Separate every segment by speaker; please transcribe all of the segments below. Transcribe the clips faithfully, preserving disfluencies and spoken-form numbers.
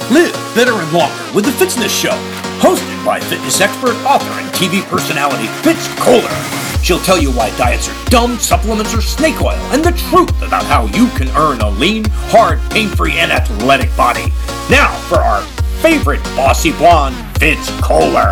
Speaker 1: Live better and longer with the Fitzness Show, hosted by fitness expert, author, and T V personality Fitz Kohler. She'll tell you why diets are dumb, supplements are snake oil, and the truth about how you can earn a lean, hard, pain-free, and athletic body. Now for our favorite bossy blonde, Fitz Kohler.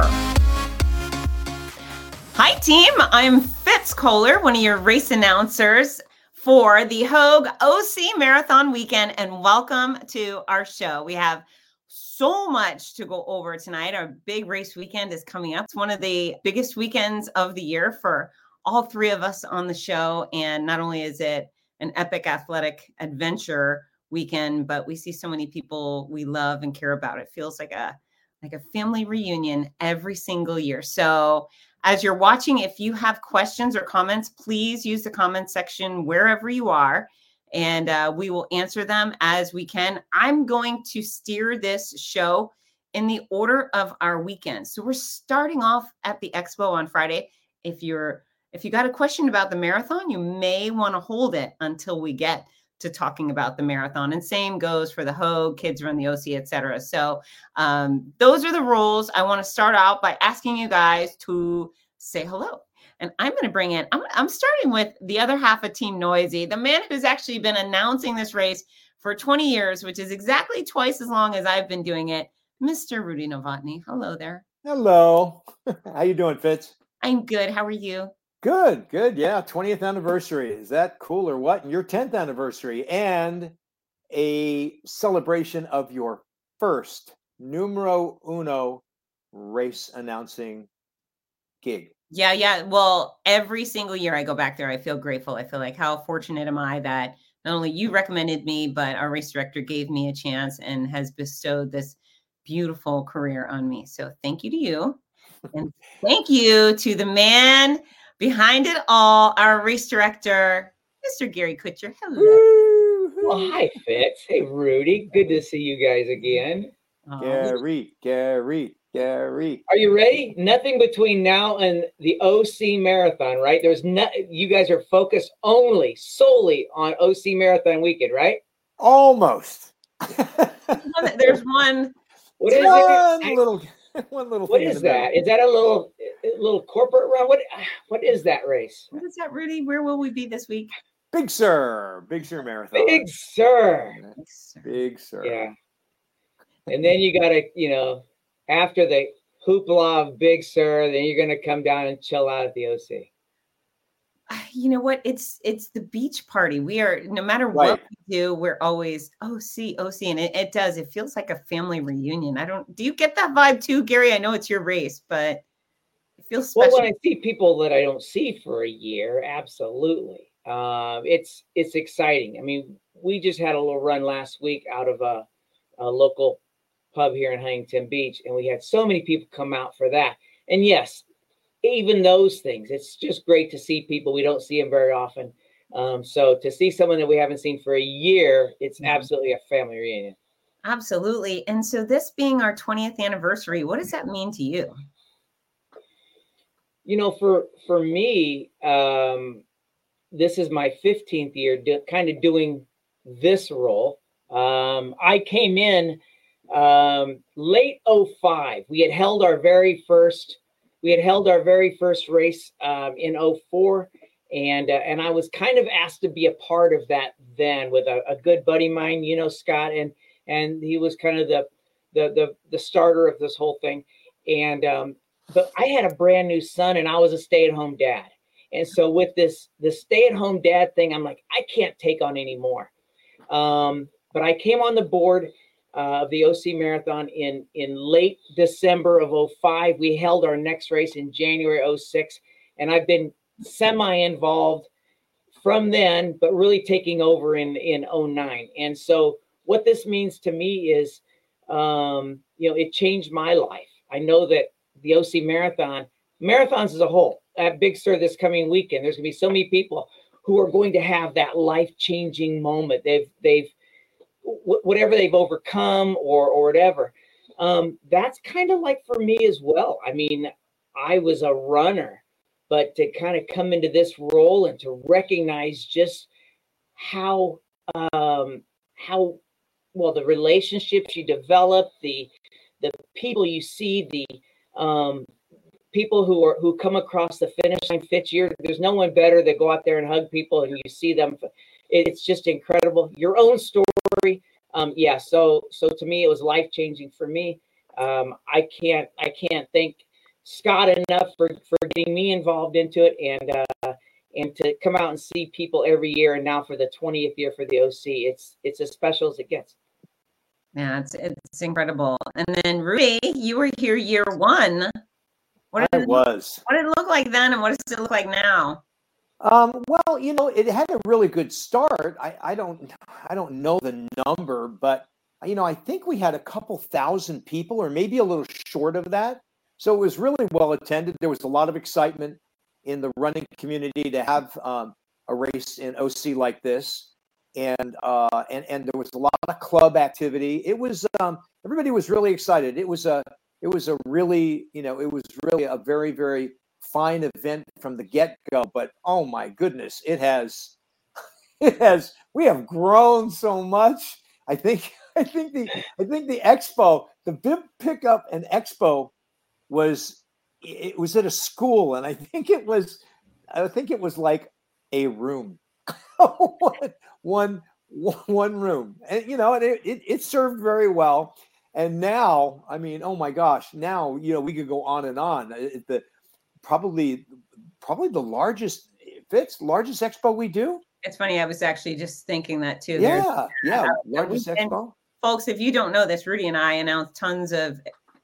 Speaker 2: Hi team, I'm Fitz Kohler, one of your race announcers for the Hogue O C Marathon Weekend, and welcome to our show. We have so much to go over tonight. Our big race weekend is coming up. It's one of the biggest weekends of the year for all three of us on the show. And not only is it an epic athletic adventure weekend, but we see so many people we love and care about. It feels like a like a family reunion every single year. So as you're watching, if you have questions or comments, please use the comment section wherever you are, and uh, we will answer them as we can. I'm going to steer this show in the order of our weekend. So we're starting off at the expo on Friday. If you're if you got a question about the marathon, you may want to hold it until we get to talking about the marathon. And same goes for the Hogue, Kids Run the O C, et cetera. So um, those are the rules. I want to start out by asking you guys to say hello. And I'm going to bring in, I'm, I'm starting with the other half of Team Noisy, the man who's actually been announcing this race for twenty years, which is exactly twice as long as I've been doing it, Mister Rudy Novotny. Hello there.
Speaker 3: Hello. How you doing, Fitz?
Speaker 2: I'm good. How are you?
Speaker 3: Good, good. Yeah, twentieth anniversary. Is that cool or what? And your tenth anniversary and a celebration of your first numero uno race announcing gig.
Speaker 2: Yeah, yeah. Well, every single year I go back there, I feel grateful. I feel like how fortunate am I that not only you recommended me, but our race director gave me a chance and has bestowed this beautiful career on me. So thank you to you. And thank you to the man behind it all, our race director, Mister Gary Kutcher. Hello.
Speaker 4: Well, hi, Fitz. Hey, Rudy. Good to see you guys again.
Speaker 2: Oh,
Speaker 3: Gary, Gary, Gary.
Speaker 4: Are you ready? Nothing between now and the O C Marathon, right? There's no, you guys are focused only, solely on O C Marathon weekend, right?
Speaker 3: Almost.
Speaker 2: there's one.
Speaker 4: What is
Speaker 3: one
Speaker 4: it?
Speaker 3: little, one little.
Speaker 4: What
Speaker 3: thing
Speaker 4: is
Speaker 3: in the
Speaker 4: that?
Speaker 3: middle.
Speaker 4: Is that a little, a little corporate run? What, what is that race?
Speaker 2: What is that, Rudy? Where will we be this week?
Speaker 3: Big Sur, Big Sur Marathon.
Speaker 4: Big Sur.
Speaker 3: Big Sur.
Speaker 4: Yeah. And then you got to, you know, after the hoopla of Big Sur, then you're going to come down and chill out at the O C.
Speaker 2: You know what? It's it's the beach party. We are, no matter
Speaker 3: Right.
Speaker 2: what we do, we're always O C, O C. And it, it does. It feels like a family reunion. I don't, do you get that vibe too, Gary? I know it's your race, but it feels special.
Speaker 4: Well, when I see people that I don't see for a year, absolutely. Um, it's it's exciting. I mean, we just had a little run last week out of a, a local pub here in Huntington Beach, and we had so many people come out for that. And yes, even those things, it's just great to see people. We don't see them very often. Um, so to see someone that we haven't seen for a year, it's
Speaker 2: Mhm.
Speaker 4: absolutely a family reunion.
Speaker 2: Absolutely. And so this being our twentieth anniversary, what does that mean to you?
Speaker 4: You know, for for me, um, this is my fifteenth year do, kind of doing this role. Um, I came in um, late oh five. We had held our very first, we had held our very first race um, in oh four. And, uh, and I was kind of asked to be a part of that then with a, a good buddy of mine, you know, Scott, and, and he was kind of the, the, the, the starter of this whole thing. And, um, but I had a brand new son and I was a stay-at-home dad. And so with this, the stay-at-home dad thing, I'm like, I can't take on anymore. Um, but I came on the board uh, of the O C Marathon in, in late December of oh five. We held our next race in January oh six. And I've been semi-involved from then, but really taking over in, in oh nine. And so what this means to me is, um, you know, it changed my life. I know that the O C Marathon, marathons as a whole, at Big Sur this coming weekend, there's going to be so many people who are going to have that life-changing moment. They've, they've, w- whatever they've overcome or, or whatever. Um, that's kind of like for me as well. I mean, I was a runner, but to kind of come into this role and to recognize just how, um, how well, the relationships you develop, the the people you see, the um, people who are who come across the finish line. Fitz, you're, there's no one better to go out there and hug people and you see them. It's just incredible. Your own story. Um, yeah. So, so to me, it was life-changing for me. Um, I can't, I can't thank Scott enough for, for getting me involved into it, and, uh, and to come out and see people every year. And now for the twentieth year for the O C, it's, it's as special as it gets.
Speaker 2: Yeah, it's, it's incredible. And then Rudy, you were here year one. What
Speaker 3: I
Speaker 2: did, it,
Speaker 3: was.
Speaker 2: what did it look like then, and what does it look like now?
Speaker 3: Um, well, you know, it had a really good start. I, I don't, I don't know the number, but you know, I think we had a couple thousand people, or maybe a little short of that. So it was really well attended. There was a lot of excitement in the running community to have um, a race in O C like this, and uh, and and there was a lot of club activity. It was um, everybody was really excited. It was a it was a really you know it was really a very very fine event from the get-go. But oh my goodness, it has it has we have grown so much. I think I think the I think the expo, the bib pickup and expo was it was at a school, and I think it was I think it was like a room. one, one, one room. And you know, and it, it it served very well. And now, I mean, oh my gosh, now you know we could go on and on. It, the probably probably the largest Fitz, largest expo we do.
Speaker 2: It's funny. I was actually just thinking that too.
Speaker 3: Yeah,
Speaker 2: There's,
Speaker 3: yeah,
Speaker 2: uh,
Speaker 3: largest
Speaker 2: and
Speaker 3: expo.
Speaker 2: Folks, if you don't know this, Rudy and I announced tons of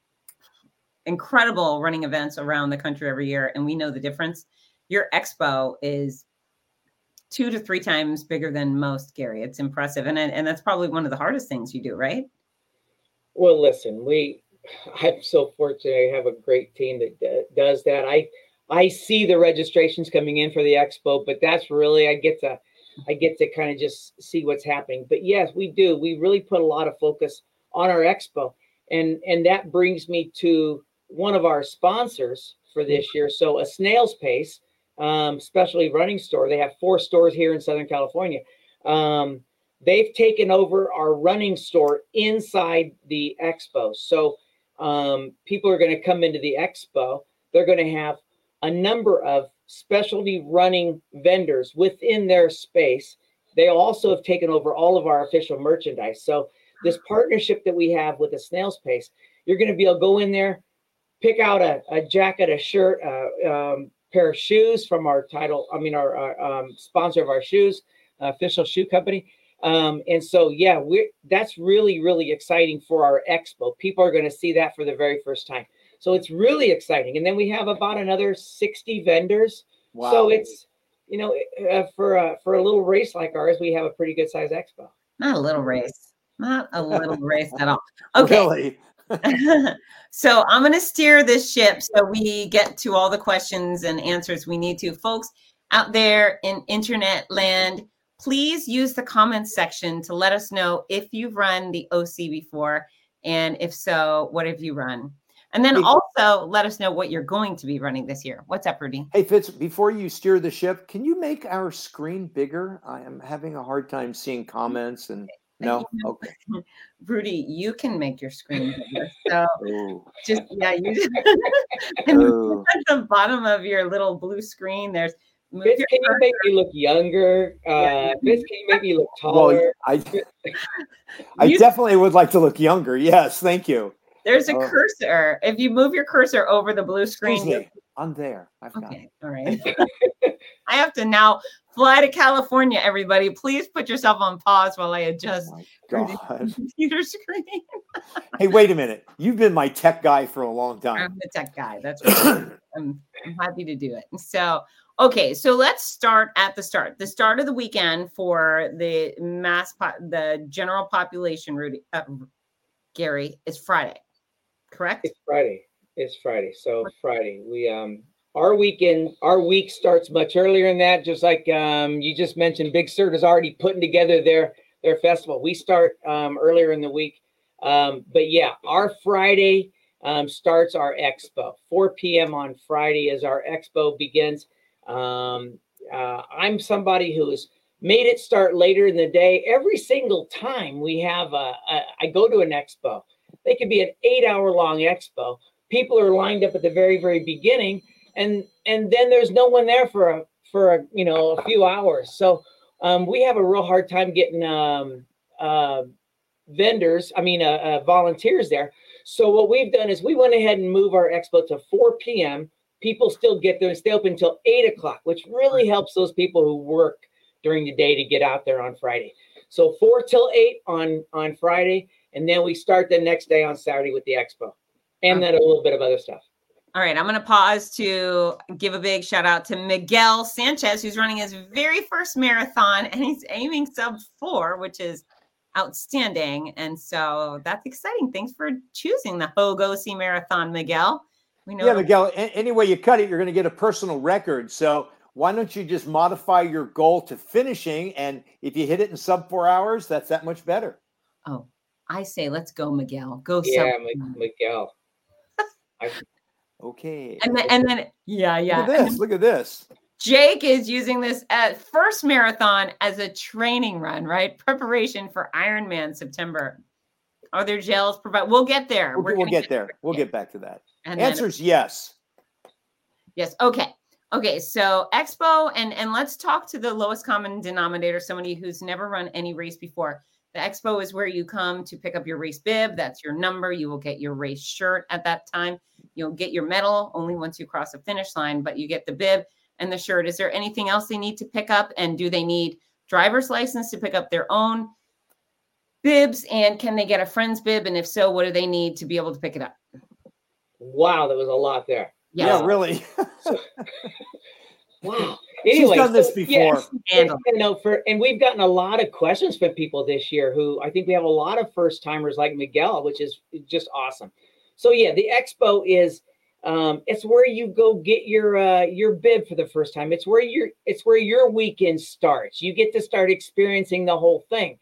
Speaker 2: incredible running events around the country every year, and we know the difference. Your expo is two to three times bigger than most, Gary. It's impressive, and and that's probably one of the hardest things you do, right?
Speaker 4: Well, listen, we. I'm so fortunate. I have a great team that d- does that. I I see the registrations coming in for the expo, but that's really I get to I get to kind of just see what's happening. But yes, we do. We really put a lot of focus on our expo, and and that brings me to one of our sponsors for this year. So a Snail's Pace, um, specialty running store. They have four stores here in Southern California. Um, they've taken over our running store inside the expo. So um, people are going to come into the expo. They're going to have a number of specialty running vendors within their space. They also have taken over all of our official merchandise. So this partnership that we have with the Snail's Pace, you're going to be able to go in there, pick out a, a jacket, a shirt, a um, pair of shoes from our title, I mean, our, our um, sponsor of our shoes, uh, official shoe company. Um, and so, yeah, we're, that's really, really exciting for our expo. People are going to see that for the very first time. So it's really exciting. And then we have about another sixty vendors. Wow. So it's, you know, uh, for, a, for a little race like ours, we have a pretty good size expo.
Speaker 2: Not a little race. Not a little race at all. Okay.
Speaker 3: Really?
Speaker 2: So I'm going to steer this ship so we get to all the questions and answers we need to. Folks out there in internet land, please use the comments section to let us know if you've run the O C before, and if so, what have you run? And then also let us know what you're going to be running this year. What's up, Rudy?
Speaker 3: Hey, Fitz, before you steer the ship, can you make our screen bigger? I am having a hard time seeing comments and no. Okay.
Speaker 2: Rudy, you can make your screen bigger. So
Speaker 3: Ooh.
Speaker 2: just, yeah, you just and at the bottom of your little blue screen, there's
Speaker 4: Fitz, can you make me look younger? Uh, Fitz, can you make me look taller?
Speaker 3: Well, I, I
Speaker 2: you,
Speaker 3: definitely would like to look younger. Yes, thank you.
Speaker 2: There's a
Speaker 3: oh.
Speaker 2: cursor. If you move your cursor over the blue screen.
Speaker 3: I'm there. I've got
Speaker 2: okay,
Speaker 3: it.
Speaker 2: all right. I have to now fly to California, everybody. Please put yourself on pause while I adjust
Speaker 3: oh
Speaker 2: the computer screen.
Speaker 3: Hey, wait a minute. You've been my tech guy for a long time.
Speaker 2: I'm the tech guy. That's right. I'm, I'm happy to do it. So, okay, so let's start at the start. The start of the weekend for the mass, po- the general population, Rudy, uh, Gary, is Friday, correct?
Speaker 4: It's Friday. It's Friday. So Friday, we um our weekend, our week starts much earlier than that. Just like um you just mentioned, Big Sur is already putting together their their festival. We start um earlier in the week. Um, but yeah, our Friday um starts our expo. four p.m. on Friday as our expo begins. Um, uh, I'm somebody who is made it start later in the day. Every single time we have a, a I go to an expo, they could be an eight hour long expo. People are lined up at the very, very beginning, and and then there's no one there for a for a you know a few hours. So um, we have a real hard time getting um, uh, vendors, I mean uh, uh, volunteers there. So what we've done is we went ahead and moved our expo to four p.m. People still get there and stay open until eight o'clock, which really helps those people who work during the day to get out there on Friday. So four till eight on on Friday, and then we start the next day on Saturday with the expo. And then a little bit of other stuff.
Speaker 2: All right, I'm going to pause to give a big shout out to Miguel Sanchez, who's running his very first marathon, and he's aiming sub four, which is outstanding. And so that's exciting. Thanks for choosing the Hogue O C Marathon, Miguel. We know.
Speaker 3: Yeah, Miguel, any way you cut it, you're going to get a personal record. So why don't you just modify your goal to finishing? And if you hit it in sub four hours, that's that much better.
Speaker 2: Oh, I say, let's go, Miguel. Go.
Speaker 4: Yeah, sub- Miguel. I,
Speaker 3: okay.
Speaker 2: And then, and then, yeah, yeah.
Speaker 3: Look at this. Look at this.
Speaker 2: Jake is using this at first marathon as a training run, right? Preparation for Ironman September. Are there gels provided? We'll get there.
Speaker 3: We'll, we'll get, get there. there. We'll get back to that. And Answer is yes.
Speaker 2: Yes. Okay. Okay. So Expo, and and let's talk to the lowest common denominator, somebody who's never run any race before. The Expo is where you come to pick up your race bib. That's your number. You will get your race shirt at that time. You'll get your medal only once you cross the finish line, but you get the bib and the shirt. Is there anything else they need to pick up? And do they need driver's license to pick up their own bibs? And can they get a friend's bib? And if so, what do they need to be able to pick it up?
Speaker 4: Wow, there was a lot there.
Speaker 2: Yes.
Speaker 3: Yeah, really.
Speaker 4: so, wow. Anyway,
Speaker 3: she's done this before.
Speaker 4: Yes, and, you know, for and we've gotten a lot of questions from people this year who I think we have a lot of first timers like Miguel, which is just awesome. So yeah, the Expo is um, it's where you go get your uh, your bib for the first time. It's where your it's where your weekend starts. You get to start experiencing the whole thing,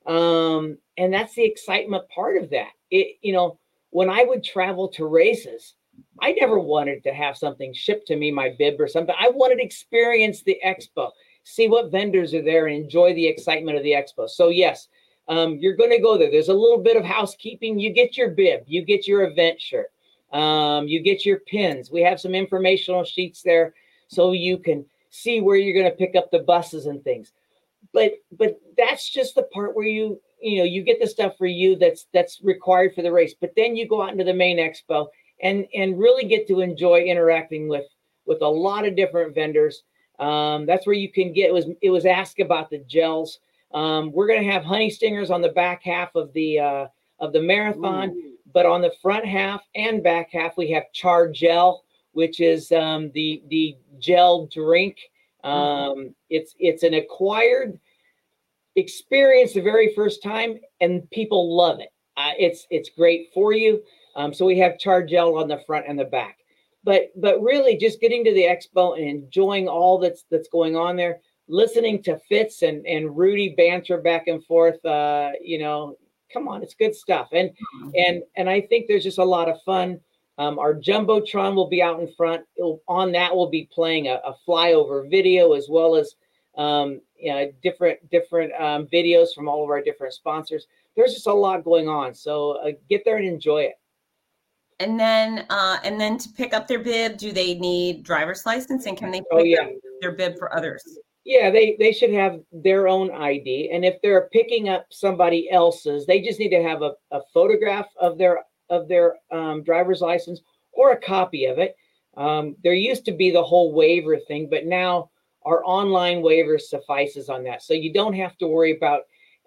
Speaker 4: um, and that's the excitement part of that. It you know when I would travel to races, I never wanted to have something shipped to me, my bib or something. I wanted to experience the expo, see what vendors are there, and enjoy the excitement of the expo. So yes, um, you're going to go there. There's a little bit of housekeeping. You get your bib, you get your event shirt, um, you get your pins. We have some informational sheets there so you can see where you're going to pick up the buses and things. But but that's just the part where you you know you get the stuff for you that's that's required for the race. But then you go out into the main expo and and really get to enjoy interacting with with a lot of different vendors. Um, that's where you can get, it was it was asked about the gels. Um, we're going to have honey stingers on the back half of the uh, of the marathon, Ooh. But on the front half and back half, we have Char Gel, which is um, the the gel drink. Um, mm-hmm. It's it's an acquired experience the very first time, and people love it. Uh, it's it's great for you. Um, so we have Char Gel on the front and the back, but but really just getting to the expo and enjoying all that's that's going on there, listening to Fitz and and Rudy banter back and forth. Uh, you know, come on, it's good stuff, and and and I think there's just a lot of fun. Um, our Jumbotron will be out in front. It'll, on that, we'll be playing a, a flyover video as well as um, you know, different different um, videos from all of our different sponsors. There's just a lot going on, so uh, get there and enjoy it.
Speaker 2: And then, uh, and then to pick up their bib, do they need driver's license, and can they pick
Speaker 4: oh, yeah.
Speaker 2: up their bib for others?
Speaker 4: Yeah, they they should have their own I D, and if they're picking up somebody else's, they just need to have a, a photograph of their of their um, driver's license or a copy of it. Um, there used to be the whole waiver thing, but now our online waiver suffices on that, so you don't have to worry about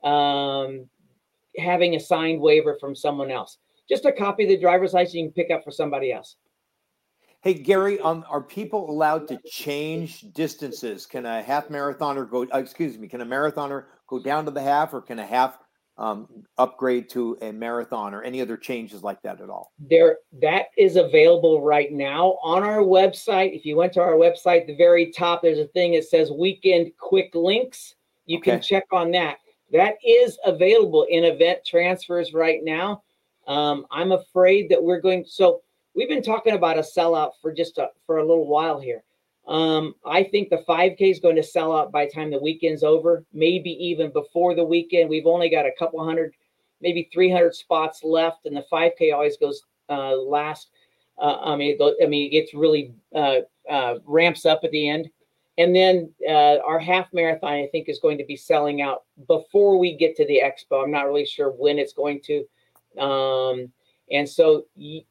Speaker 4: um, having a signed waiver from someone else. Just a copy of the driver's license you can pick up for somebody else.
Speaker 3: Hey, Gary, um, are people allowed to change distances? Can a half marathoner go, uh, excuse me, can a marathoner go down to the half, or can a half um, upgrade to a marathon, or any other changes like that at all?
Speaker 4: There, that is available right now on our website. If you went to our website, the very top, there's a thing that says weekend quick links. You okay. can check on that. That is available in event transfers right now. Um, I'm afraid that we're going, so we've been talking about a sellout for just a, for a little while here. Um, I think the five K is going to sell out by the time the weekend's over, maybe even before the weekend. We've only got a couple hundred, maybe three hundred spots left, and the five K always goes uh, last. Uh, I mean, it goes, I mean, it's really uh, uh, ramps up at the end. And then uh, our half marathon, I think, is going to be selling out before we get to the expo. I'm not really sure when it's going to. Um, and so y-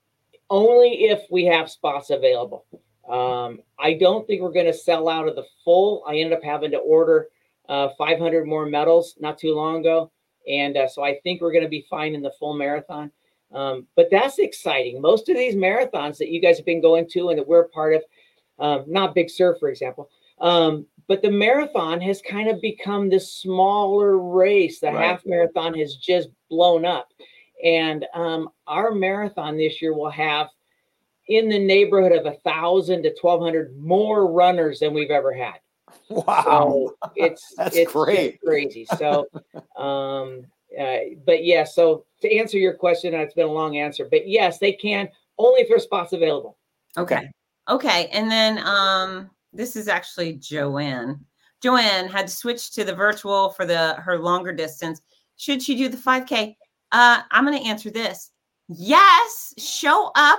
Speaker 4: only if we have spots available. Um, I don't think we're going to sell out of the full. I ended up having to order uh, five hundred more medals not too long ago. And uh, so I think we're going to be fine in the full marathon. Um, but that's exciting. Most of these marathons that you guys have been going to and that we're part of, um, not Big Sur, for example, um, but the marathon has kind of become this smaller race. The
Speaker 3: Right.
Speaker 4: half marathon has just blown up. And um, our marathon this year will have in the neighborhood of a thousand to twelve hundred more runners than we've ever had.
Speaker 3: Wow.
Speaker 4: So it's
Speaker 3: That's
Speaker 4: it's
Speaker 3: great.
Speaker 4: just crazy. So, um, uh, but yeah. So to answer your question, and it's been a long answer, but yes, they can only if there's spots available.
Speaker 2: Okay. Okay. And then um, this is actually Joanne. Joanne had to switch to the virtual for the her longer distance. Should she do the five K? Uh, I'm going to answer this. Yes, show up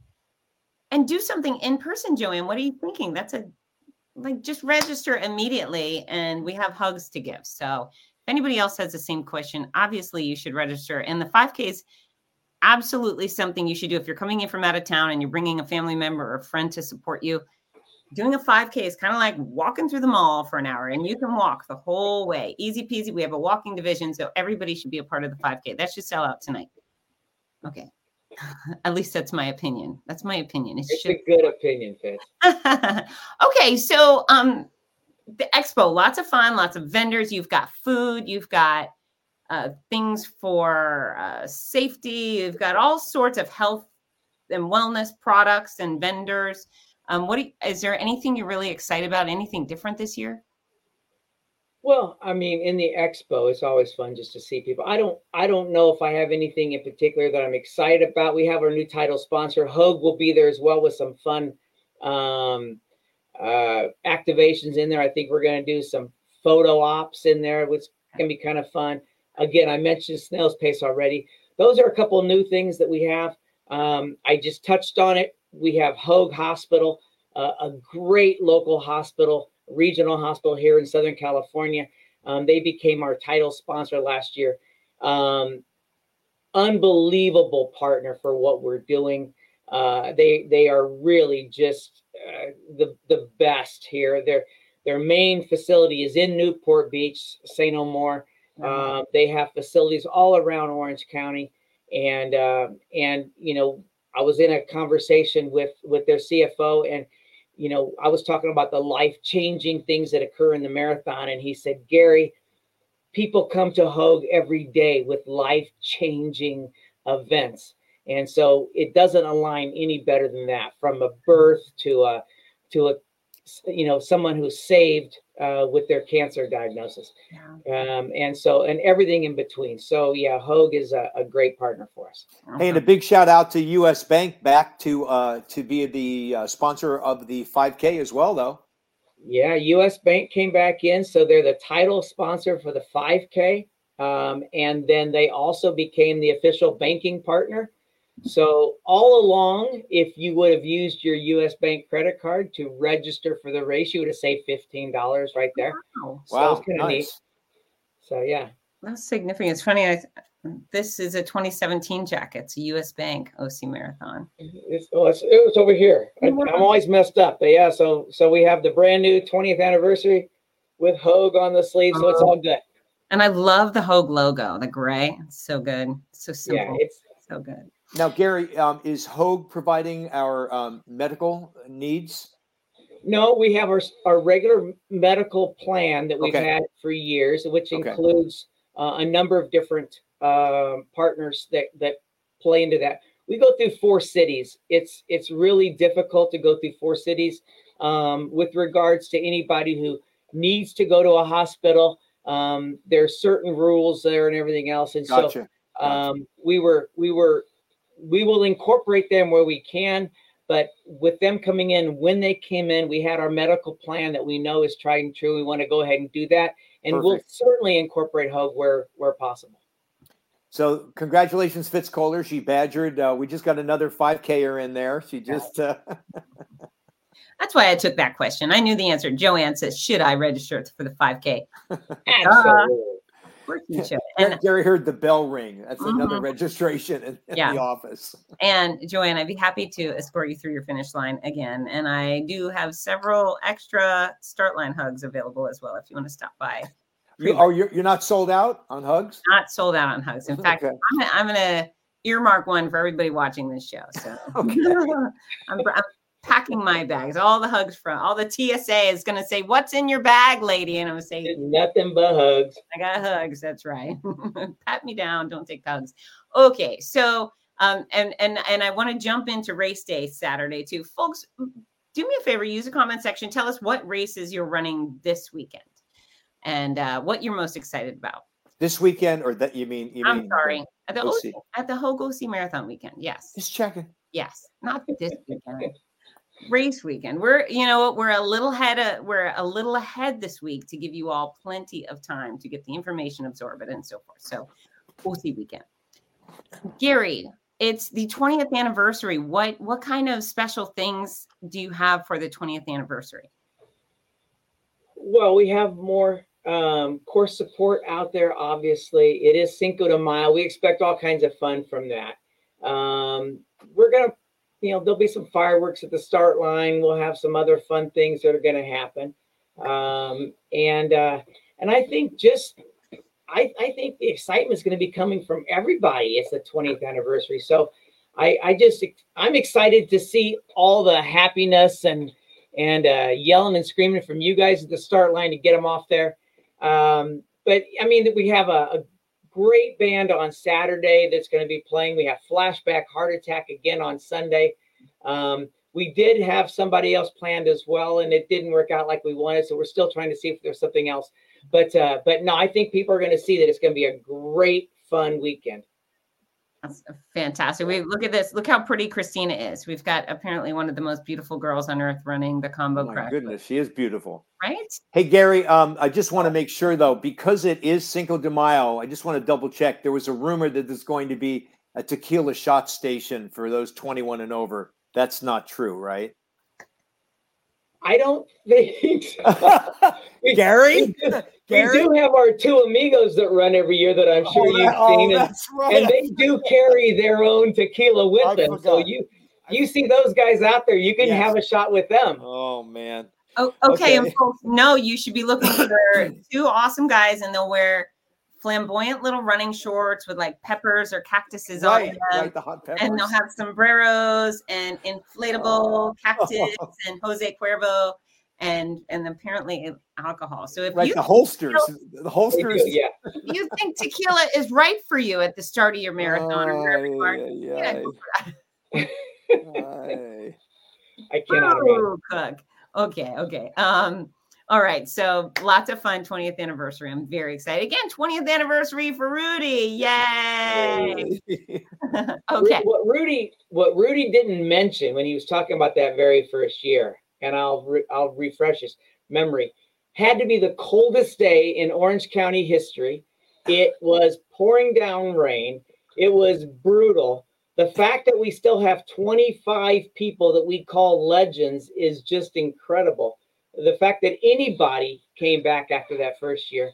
Speaker 2: and do something in person, Joanne. What are you thinking? That's a like just register immediately, and we have hugs to give. So if anybody else has the same question, obviously you should register. And the five K is absolutely something you should do if you're coming in from out of town and you're bringing a family member or a friend to support you. Doing a five K is kind of like walking through the mall for an hour, and you can walk the whole way. Easy peasy. We have a walking division, so everybody should be a part of the five K. That should sell out tonight. Okay. At least that's my opinion. That's my opinion. It
Speaker 4: It's
Speaker 2: should.
Speaker 4: a good opinion, Fitz.
Speaker 2: Okay, so um, the expo, lots of fun, lots of vendors. You've got food, you've got uh, things for uh, safety, you've got all sorts of health and wellness products and vendors. Um, what do you, is there anything you're really excited about? Anything different this year?
Speaker 4: Well, I mean, in the expo, it's always fun just to see people. I don't, I don't know if I have anything in particular that I'm excited about. We have our new title sponsor, Hogue, will be there as well with some fun um, uh, activations in there. I think we're going to do some photo ops in there, which can be kind of fun. Again, I mentioned Snail's Pace already. Those are a couple of new things that we have. Um, I just touched on it. We have Hogue Hospital, uh, a great local hospital, regional hospital here in Southern California. Um, they became our title sponsor last year. Um, unbelievable partner for what we're doing. Uh, they they are really just uh, the the best here. Their their main facility is in Newport Beach, Saint Omar. Uh, they have facilities all around Orange County, and uh, and you know, I was in a conversation with with their C F O, and you know, I was talking about the life-changing things that occur in the marathon, and he said, Gary, people come to Hogue every day with life-changing events, and so it doesn't align any better than that. From a birth to a to a you know, someone who's saved uh, with their cancer diagnosis,
Speaker 2: Yeah.
Speaker 4: um, and so and everything in between. So yeah, Hogue is a, a great partner for us.
Speaker 3: Hey, and a big shout out to U S Bank back to uh, to be the uh, sponsor of the five K as well, though.
Speaker 4: Yeah, U S Bank came back in, so they're the title sponsor for the five K, um, and then they also became the official banking partner. So all along, if you would have used your U S Bank credit card to register for the race, you would have saved fifteen dollars right there.
Speaker 2: Wow.
Speaker 4: So
Speaker 3: Wow,
Speaker 4: it's kind of neat.
Speaker 3: nice.
Speaker 4: So yeah,
Speaker 2: That's significant. It's funny. I, this is a twenty seventeen jacket. It's a U S Bank O C Marathon.
Speaker 4: it's, oh, it's, it was over here. I, I'm always messed up, but yeah. So so we have the brand new twentieth anniversary with Hogue on the sleeve, so it's all good.
Speaker 2: And I love the Hogue logo, the gray. It's so good. It's so
Speaker 4: Yeah,
Speaker 2: simple.
Speaker 4: it's
Speaker 2: so good.
Speaker 3: Now, Gary, um, is Hogue providing our um, medical needs?
Speaker 4: no, we have our our regular medical plan that we've
Speaker 3: Okay.
Speaker 4: had for years, which
Speaker 3: Okay.
Speaker 4: includes uh, a number of different um, partners that that play into that. We go through four cities. It's it's really difficult to go through four cities um, with regards to anybody who needs to go to a hospital. Um, there's certain rules there and everything else, and
Speaker 3: Gotcha.
Speaker 4: so um, we were we were we will incorporate them where we can. But with them coming in, when they came in, we had our medical plan that we know is tried and true. We want to go ahead and do that. And
Speaker 3: Perfect.
Speaker 4: We'll certainly incorporate Hogue where, where possible.
Speaker 3: So congratulations, Fitz Kohler. She badgered. Uh, we just got another five K-er in there. She just... Uh...
Speaker 2: That's why I took that question. I knew the answer. Joanne says, should I register for the five K?
Speaker 4: Absolutely.
Speaker 2: Uh, and
Speaker 3: Gary heard the bell ring. That's
Speaker 2: mm-hmm.
Speaker 3: another registration in, in
Speaker 2: yeah.
Speaker 3: the office.
Speaker 2: And Joanne, I'd be happy to escort you through your finish line again. And I do have several extra start line hugs available as well if you want to stop by.
Speaker 3: You, oh, you're, you're not sold out on hugs?
Speaker 2: Not sold out on hugs. In fact, okay. I'm, I'm going to earmark one for everybody watching this show. So
Speaker 3: okay.
Speaker 2: I'm, I'm packing my bags. All the hugs from all the T S A is going to say, "What's in your bag, lady?" And I'm going to say,
Speaker 4: "Nothing but hugs."
Speaker 2: I got hugs. That's right. Pat me down. Don't take hugs. Okay. So, um, and, and, and I want to jump into race day Saturday too. Folks, do me a favor, use the comment section. Tell us what races you're running this weekend and uh, what you're most excited about.
Speaker 3: This weekend, or that you mean? You
Speaker 2: I'm
Speaker 3: mean
Speaker 2: sorry. At the,
Speaker 3: O-
Speaker 2: at the Hogue O C Marathon weekend. Yes.
Speaker 3: Just checking.
Speaker 2: Yes. Not this weekend. Race weekend. We're, you know, we're a little ahead of, we're a little ahead this week to give you all plenty of time to get the information, absorb it, and so forth. So O C weekend. Gary, it's the twentieth anniversary. What what kind of special things do you have for the twentieth anniversary?
Speaker 4: Well, we have more um, course support out there. Obviously, it is Cinco de Mayo. We expect all kinds of fun from that. Um, we're gonna. You know, there'll be some fireworks at the start line. We'll have some other fun things that are going to happen. Um, and uh, and I think just, I, I think the excitement is going to be coming from everybody. It's the twentieth anniversary. So I, I just, I'm excited to see all the happiness and, and uh, yelling and screaming from you guys at the start line to get them off there. Um, but I mean, we have a, a great band on Saturday that's going to be playing. We have Flashback Heart Attack again on Sunday. Um, we did have somebody else planned as well, and it didn't work out like we wanted. So we're still trying to see if there's something else. But uh, but no, I think people are going to see that it's going to be a great, fun weekend.
Speaker 2: That's fantastic. We look at this. Look how pretty Christina is. We've got apparently one of the most beautiful girls on earth running the combo.
Speaker 3: Oh my
Speaker 2: crash.
Speaker 3: goodness, she is beautiful.
Speaker 2: Right?
Speaker 3: Hey, Gary, um, I just want to make sure, though, because it is Cinco de Mayo, I just want to double check. There was a rumor that there's going to be a tequila shot station for those twenty-one and over. That's not true, right?
Speaker 4: I don't think so. we,
Speaker 3: Gary?
Speaker 4: We do,
Speaker 3: Gary?
Speaker 4: we do have our two amigos that run every year that I'm sure
Speaker 3: oh,
Speaker 4: you've
Speaker 3: oh,
Speaker 4: seen. And,
Speaker 3: that's right.
Speaker 4: and they do carry their own tequila with
Speaker 3: I
Speaker 4: them.
Speaker 3: forgot.
Speaker 4: So you you see those guys out there, you can
Speaker 3: Yes.
Speaker 4: have a shot with them.
Speaker 3: Oh, man.
Speaker 2: Oh, okay.
Speaker 3: Okay.
Speaker 2: And folks, no, you should be looking for two awesome guys, and they'll wear flamboyant little running shorts with like peppers or cactuses
Speaker 3: Right,
Speaker 2: on them.
Speaker 3: right, the hot peppers.
Speaker 2: And they'll have sombreros and inflatable
Speaker 3: Oh.
Speaker 2: cactus and Jose Cuervo and and apparently alcohol. So if
Speaker 3: Right,
Speaker 2: you
Speaker 3: the holsters. The
Speaker 4: They
Speaker 3: holsters.
Speaker 4: do, yeah.
Speaker 2: if you think tequila is right for you at the start of your marathon or wherever you are,
Speaker 3: Ay,
Speaker 2: yeah,
Speaker 3: ay,
Speaker 2: go for that.
Speaker 3: ay.
Speaker 4: I cannot imagine.
Speaker 2: Ooh, cook. Okay, okay. Um, all right. So lots of fun twentieth anniversary. I'm very excited. Again, twentieth anniversary for Rudy. Yay. Okay.
Speaker 4: What Rudy, what Rudy didn't mention when he was talking about that very first year, and I'll re, I'll refresh his memory, had to be the coldest day in Orange County history. It was pouring down rain. It was brutal. The fact that we still have twenty-five people that we call legends is just incredible. The fact that anybody came back after that first year,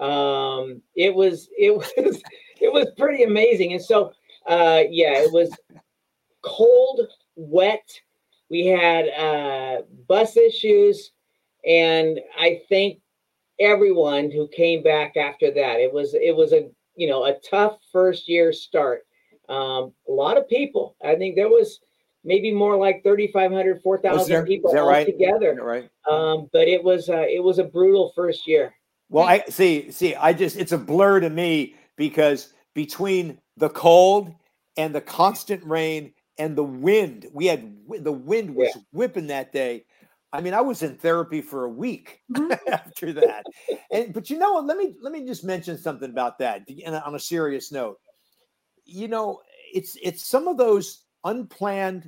Speaker 4: um, it was it was it was pretty amazing. And so, uh, yeah, it was cold, wet. We had uh, bus issues, and I think everyone who came back after that, it was it was a you know a tough first year start. Um, a lot of people. I think there was maybe more like thirty-five hundred, four thousand people all
Speaker 3: right?
Speaker 4: together.
Speaker 3: Right.
Speaker 4: Um, but it was uh, it was a brutal first year.
Speaker 3: Well, I see. See, I just it's a blur to me because between the cold and the constant rain and the wind, we had the wind was
Speaker 4: Yeah.
Speaker 3: whipping that day. I mean, I was in therapy for a week
Speaker 2: Mhm.
Speaker 3: after that. And but you know what? Let me let me just mention something about that and on a serious note. You know, it's it's some of those unplanned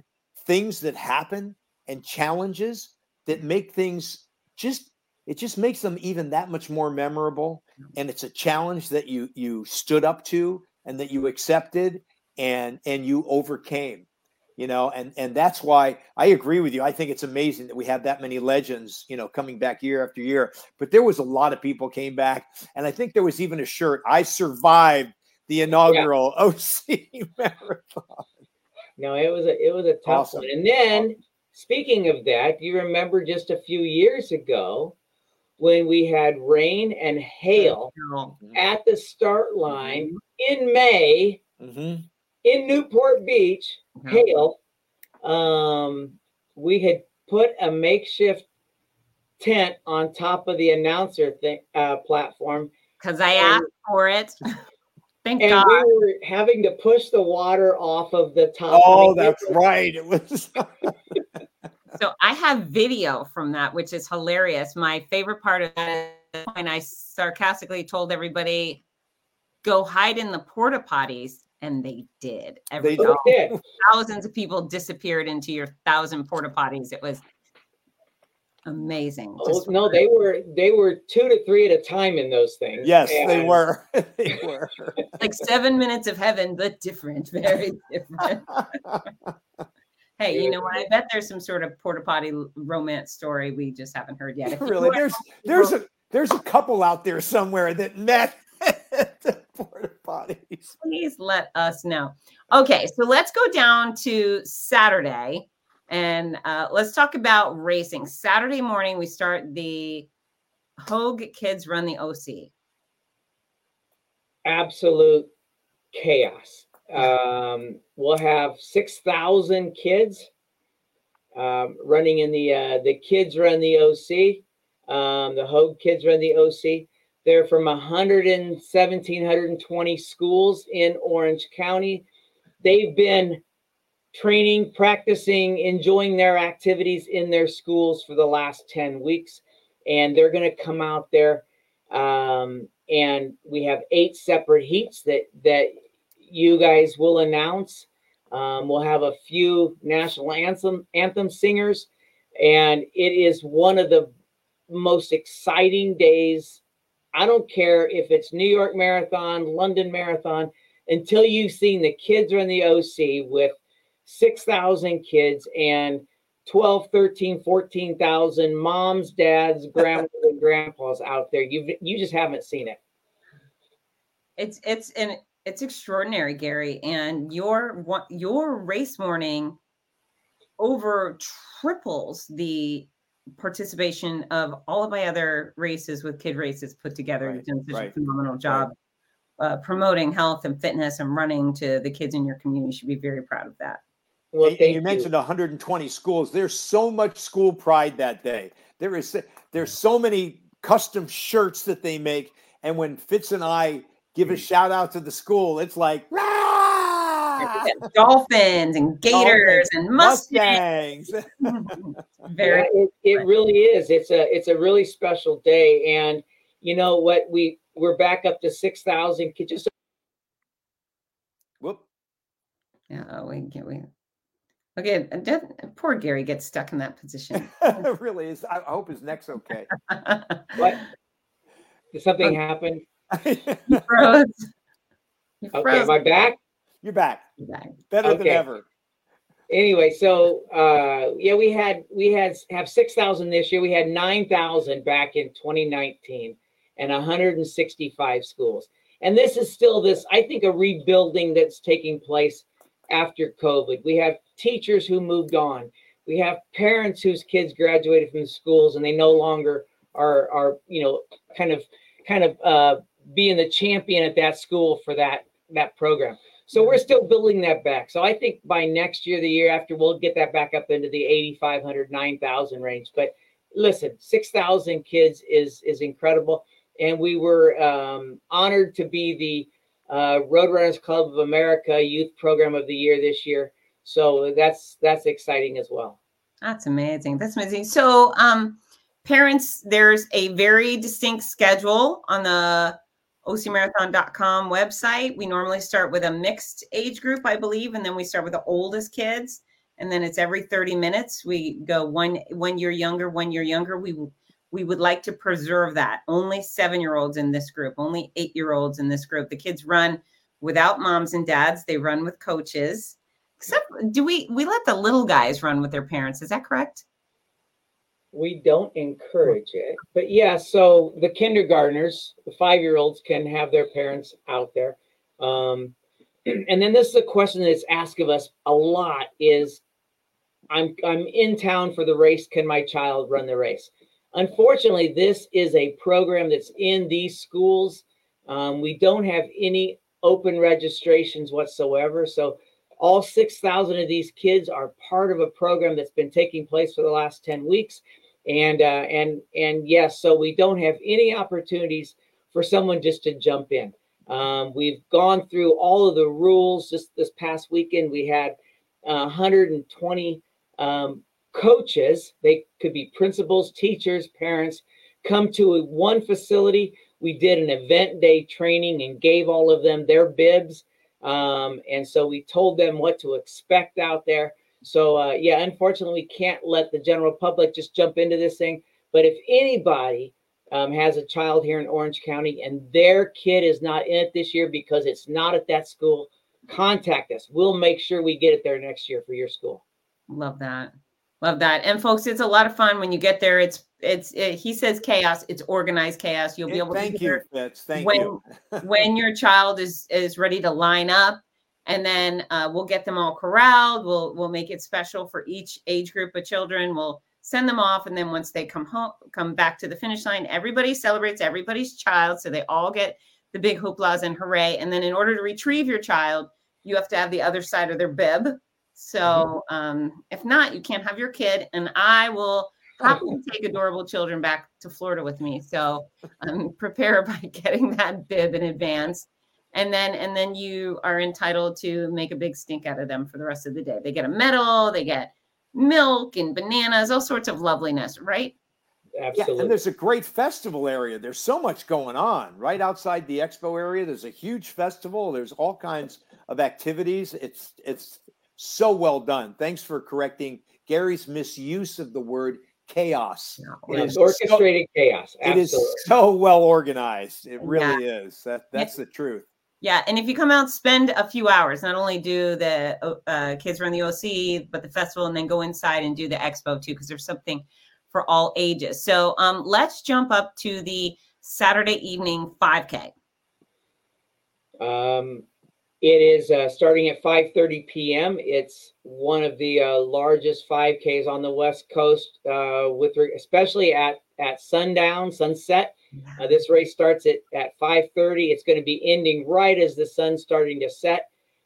Speaker 3: things that happen and challenges that make things just, it just makes them even that much more memorable. And it's a challenge that you, you stood up to and that you accepted and, and you overcame, you know, and, and that's why I agree with you. I think it's amazing that we have that many legends, you know, coming back year after year, but there was a lot of people came back. And I think there was even a shirt, I survived the inaugural yeah. O C Marathon.
Speaker 4: No, it was a, it was a tough awesome. one. And then awesome. Speaking of that, you remember just a few years ago when we had rain and hail mm-hmm. at the start line in May mm-hmm. in Newport Beach, mm-hmm. hail. Um, we had put a makeshift tent on top of the announcer thing, uh, platform.
Speaker 2: Because I and, asked for it. Thank
Speaker 4: and
Speaker 2: God.
Speaker 4: we were having to push the water off of the top.
Speaker 3: Oh, that's right. It was.
Speaker 2: So I have video from that, which is hilarious. My favorite part of that is when I sarcastically told everybody, go hide in the porta potties. And they did. Every
Speaker 4: they did.
Speaker 2: Thousands of people disappeared into your thousand porta potties. It was amazing.
Speaker 4: Oh, no, they were they were two to three at a time in those things.
Speaker 3: Yes, and they were. They were.
Speaker 2: Like seven minutes of heaven, but different, very different. Hey, you know what? I bet there's some sort of porta potty romance story we just haven't heard yet.
Speaker 3: Really, there's there's a there's a couple out there somewhere that met at the porta potties.
Speaker 2: Please let us know. Okay, so let's go down to Saturday. And uh, let's talk about racing. Saturday morning, we start the Hogue Kids Run the O C.
Speaker 4: Absolute chaos. Um, we'll have six thousand kids um, running in the uh, the Kids Run the O C. Um, the Hogue Kids Run the O C. They're from one hundred seventeen, one hundred twenty schools in Orange County. They've been training, practicing, enjoying their activities in their schools for the last ten weeks. And they're going to come out there. Um, and we have eight separate heats that, that you guys will announce. Um, we'll have a few national anthem, anthem singers. And it is one of the most exciting days. I don't care if it's New York Marathon, London Marathon, until you've seen the Kids Run the O C with six thousand kids and twelve, thirteen, fourteen thousand moms, dads, grandmas, and grandpas out there. You you just haven't seen it.
Speaker 2: It's it's and it's extraordinary, Gary. And your your race morning over triples the participation of all of my other races with kid races put together.
Speaker 3: Right,
Speaker 2: You've done such
Speaker 3: right,
Speaker 2: a phenomenal job
Speaker 3: right.
Speaker 2: uh, promoting health and fitness and running to the kids in your community. You should be very proud of that.
Speaker 3: Well, and, and you mentioned one hundred twenty schools. There's so much school pride that day. There is there's so many custom shirts that they make, and when Fitz and I give a shout out to the school, it's like Rah!
Speaker 2: Dolphins and gators Dolphins, and Mustangs.
Speaker 3: Mustangs.
Speaker 2: Very,
Speaker 4: yeah, it, it really is. It's a it's a really special day, and you know what? We we're back up to six thousand kids. Just
Speaker 3: whoop.
Speaker 2: Yeah, we can we. Okay, poor Gary gets stuck in that position.
Speaker 3: It really is. I hope his neck's okay.
Speaker 4: What? Did something happen?
Speaker 2: You froze. You
Speaker 4: okay,
Speaker 2: froze.
Speaker 4: am I back?
Speaker 3: You're back.
Speaker 2: You're back.
Speaker 3: Better
Speaker 4: okay.
Speaker 3: than ever.
Speaker 4: Anyway, so uh, yeah, we had we had have six thousand this year. We had nine thousand back in twenty nineteen, and one hundred sixty-five schools. And this is still this, I think, a rebuilding that's taking place after COVID. We have teachers who moved on. We have parents whose kids graduated from schools and they no longer are, are you know, kind of, kind of uh, being the champion at that school for that, that program. So we're still building that back. So I think by next year, the year after, we'll get that back up into the eighty-five hundred, nine thousand range. But listen, six thousand kids is, is incredible. And we were um, honored to be the Uh, Roadrunners Club of America Youth Program of the Year this year. So that's that's exciting as well.
Speaker 2: That's amazing. That's amazing. So um, parents, there's a very distinct schedule on the O C marathon dot com website. We normally start with a mixed age group, I believe, and then we start with the oldest kids. And then it's every thirty minutes. We go one, one year younger, one year younger. We we would like to preserve that. Only seven-year-olds in this group, only eight-year-olds in this group. The kids run without moms and dads. They run with coaches. Except, do we we let the little guys run with their parents? Is that correct?
Speaker 4: We don't encourage it, but yeah, so the kindergartners, the five-year-olds can have their parents out there. Um, and then this is a question that's asked of us a lot is, I'm, I'm in town for the race. Can my child run the race? Unfortunately, this is a program that's in these schools. Um, we don't have any open registrations whatsoever. So all six thousand of these kids are part of a program that's been taking place for the last ten weeks. And, uh, and, and yes, so we don't have any opportunities for someone just to jump in. Um, we've gone through all of the rules. Just this past weekend, we had uh, one hundred twenty um, coaches. They could be principals, teachers, parents, come to a, one facility. We did an event day training and gave all of them their bibs. Um, and so we told them what to expect out there. So, uh, yeah, unfortunately, we can't let the general public just jump into this thing. But if anybody um, has a child here in Orange County and their kid is not in it this year because it's not at that school, contact us. We'll make sure we get it there next year for your school.
Speaker 2: Love that. Love that. And folks, it's a lot of fun when you get there. It's, it's, it, he says chaos. It's organized chaos. You'll be able
Speaker 3: Thank
Speaker 2: to
Speaker 3: you, Fitz. Thank
Speaker 2: when,
Speaker 3: you.
Speaker 2: when your child is, is ready to line up. And then uh, we'll get them all corralled. We'll we'll make it special for each age group of children. We'll send them off, and then once they come home, come back to the finish line, everybody celebrates everybody's child, so they all get the big hooplas and hooray. And then in order to retrieve your child, you have to have the other side of their bib. So um, if not, you can't have your kid. And I will happily take adorable children back to Florida with me. So um, prepare by getting that bib in advance. And then and then you are entitled to make a big stink out of them for the rest of the day. They get a medal, they get milk and bananas, all sorts of loveliness, right?
Speaker 4: Absolutely.
Speaker 3: Yeah, and there's a great festival area. There's so much going on right outside the expo area. There's a huge festival. There's all kinds of activities. It's it's so well done. Thanks for correcting Gary's misuse of the word chaos.
Speaker 4: It is orchestrated so, chaos. Absolutely.
Speaker 3: It is so well organized. It really yeah. is. That that's the truth.
Speaker 2: Yeah, and if you come out, spend a few hours. Not only do the uh, kids run the O C, but the festival, and then go inside and do the expo too, because there's something for all ages. So um, let's jump up to the Saturday evening five K.
Speaker 4: Um, it is uh, starting at five thirty p.m. It's one of the uh, largest five Ks on the West Coast, uh, with especially at at sundown, sunset. Uh, this race starts at, at five thirty. It's going to be ending right as the sun's starting to set.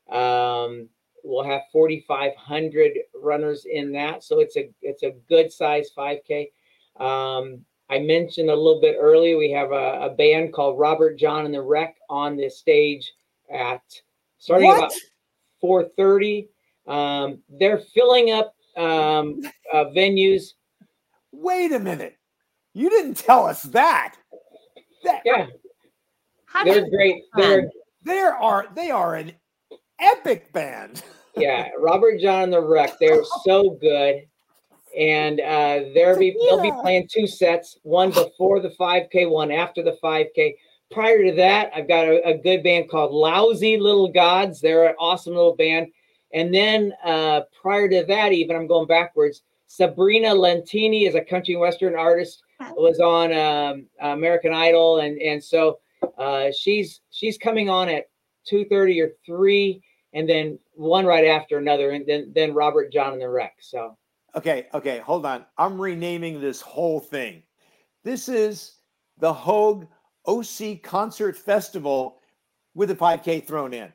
Speaker 4: Um, we'll have forty-five hundred runners in that. So it's a it's a good size five K. Um, I mentioned a little bit earlier, we have a, a band called Robert John and the Wreck on the stage at starting what? about four thirty. Um, they're filling up um, uh, venues.
Speaker 3: Wait a minute. You didn't tell us that. that
Speaker 4: yeah. They're great. They're,
Speaker 3: there are, they are an epic band.
Speaker 4: Yeah. Robert John and the Wreck. They're so good. And uh, they'll be, they'll be playing two sets, one before the five K, one after the five K. Prior to that, I've got a, a good band called Lousy Little Gods. They're an awesome little band. And then uh, prior to that, even I'm going backwards, Sabrina Lentini is a country and western artist, was on um, American Idol. And, and so uh, she's she's coming on at two thirty or three, and then one right after another, and then, then Robert John and the Wreck. So.
Speaker 3: Okay, okay, hold on. I'm renaming this whole thing. This is the Hogue O C Concert Festival with a five K thrown in.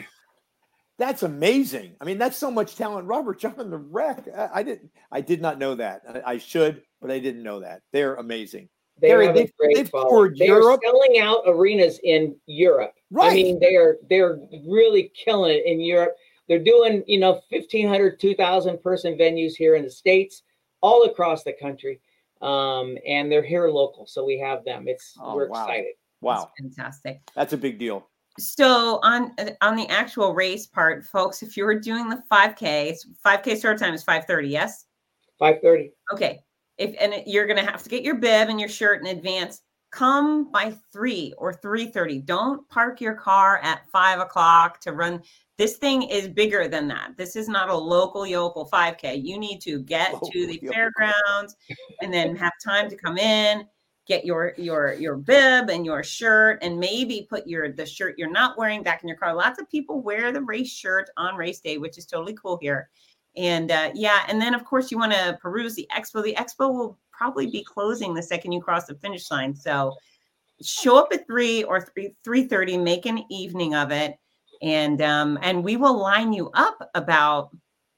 Speaker 3: That's amazing. I mean, that's so much talent. Robert John and the Wreck. I, I didn't. I did not know that. I, I should, but I didn't know that. They're amazing.
Speaker 4: They have a great following. They are selling out arenas in Europe.
Speaker 3: Right.
Speaker 4: I mean, they are they're really killing it in Europe. They're doing, you know, fifteen hundred, two thousand person venues here in the States, all across the country. Um, and they're here local. So we have them. It's, oh, we're
Speaker 3: wow.
Speaker 4: excited.
Speaker 3: Wow.
Speaker 2: That's fantastic.
Speaker 3: That's a big deal.
Speaker 2: So on on the actual race part, folks, if you were doing the five K, five K start time is five thirty, yes?
Speaker 4: five thirty.
Speaker 2: Okay. If and you're going to have to get your bib and your shirt in advance. Come by three or three thirty. Don't park your car at five o'clock to run. This thing is bigger than that. This is not a local yokel five K. You need to get local to the yokel. fairgrounds and then have time to come in, get your your your bib and your shirt, and maybe put your the shirt you're not wearing back in your car. Lots of people wear the race shirt on race day, which is totally cool here. And uh, yeah, and then of course you want to peruse the expo. The expo will probably be closing the second you cross the finish line. So show up at three or three three thirty. Make an evening of it, and um, and we will line you up about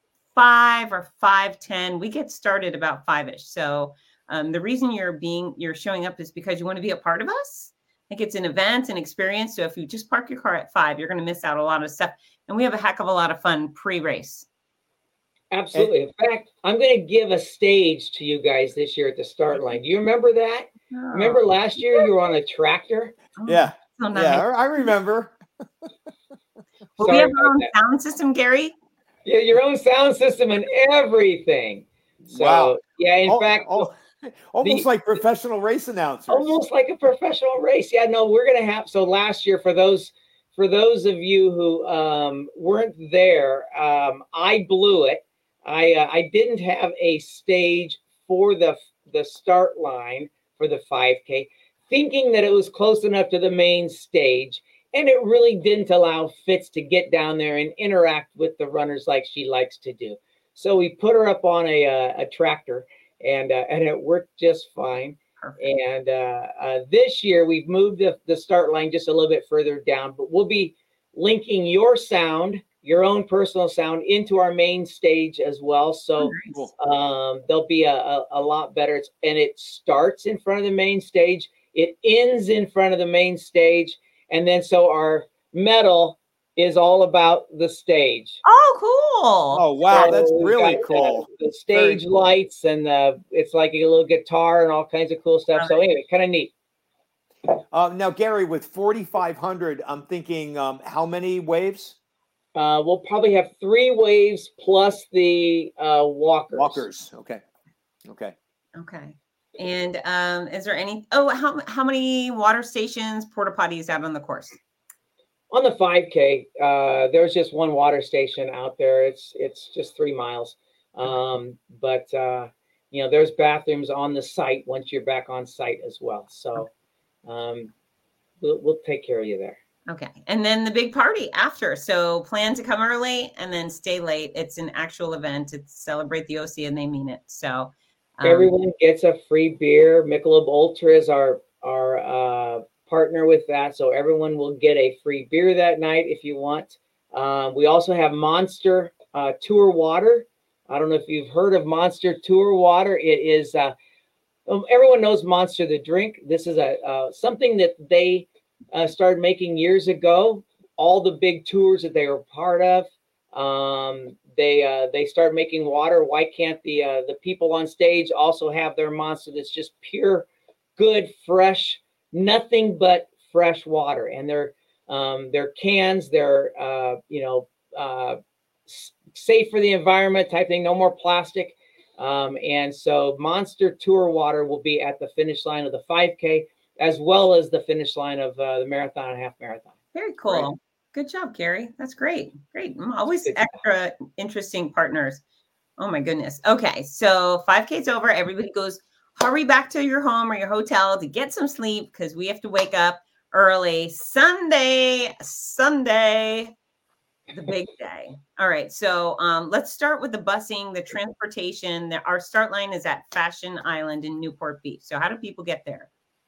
Speaker 2: five or five ten. We get started about five ish. So um, the reason you're being you're showing up is because you want to be a part of us. Like it's an event, an experience. So if you just park your car at five, you're going to miss out a lot of stuff. And we have a heck of a lot of fun pre-race.
Speaker 4: Absolutely. In fact, I'm going to give a stage to you guys this year at the start line. Do you remember that? Oh. Remember last year you were on a tractor?
Speaker 3: Oh, yeah. So nice. Yeah, I remember.
Speaker 2: Well, we have our own that. sound system, Gary.
Speaker 4: Yeah, your own sound system and everything. So, wow. Yeah, in
Speaker 3: oh,
Speaker 4: fact,
Speaker 3: oh, almost the, like professional race announcers.
Speaker 4: Almost like a professional race. Yeah, no, we're going to have. So last year, for those for those of you who um, weren't there, um, I blew it. I uh, I didn't have a stage for the the start line for the five K, thinking that it was close enough to the main stage, and it really didn't allow Fitz to get down there and interact with the runners like she likes to do. So we put her up on a a, a tractor, and uh, and it worked just fine. Perfect. And uh, uh, this year we've moved the, the start line just a little bit further down, but we'll be linking your sound, your own personal sound, into our main stage as well. So um, there'll be a, a, a lot better. It's, and it starts in front of the main stage. It ends in front of the main stage. And then so our medal is all about the stage.
Speaker 2: Oh, cool.
Speaker 3: Oh, wow. So that's really cool.
Speaker 4: The, the stage cool. lights and the, it's like a little guitar and all kinds of cool stuff. So anyway, kind of neat.
Speaker 3: Uh, now, Gary, with forty-five hundred, I'm thinking um, how many waves?
Speaker 4: Uh, we'll probably have three waves plus the uh, walkers.
Speaker 3: Walkers. Okay. Okay.
Speaker 2: Okay. And um, is there any, oh, how, how many water stations, porta potties out on the course?
Speaker 4: On the five K, uh, there's just one water station out there. It's, it's just three miles. Um, but, uh, you know, there's bathrooms on the site once you're back on site as well. So um, we'll, we'll take care of you there.
Speaker 2: Okay. And then the big party after. So plan to come early and then stay late. It's an actual event. It's celebrate the O C and they mean it. So
Speaker 4: um, everyone gets a free beer. Michelob Ultra is our, our uh, partner with that. So everyone will get a free beer that night if you want. Um, we also have Monster uh, Tour Water. I don't know if you've heard of Monster Tour Water. It is, uh, everyone knows Monster the drink. This is a uh, something that they Uh, started making years ago. All the big tours that they were part of, um, they uh, they started making water. Why can't the uh, the people on stage also have their Monster that's just pure, good, fresh, nothing but fresh water? And their um, their cans, they're uh, you know uh, safe for the environment type thing. No more plastic. Um, and so Monster Tour Water will be at the finish line of the five K, as well as the finish line of uh, the marathon and half marathon.
Speaker 2: Very cool. Right. Good job, Gary. That's great. Great. Always extra interesting partners. Oh my goodness. Okay. So five K's over. Everybody goes, hurry back to your home or your hotel to get some sleep because we have to wake up early. Sunday, Sunday, the big day. All right. So um, let's start with the busing, the transportation. The, our start line is at Fashion Island in Newport Beach. So how do people get there?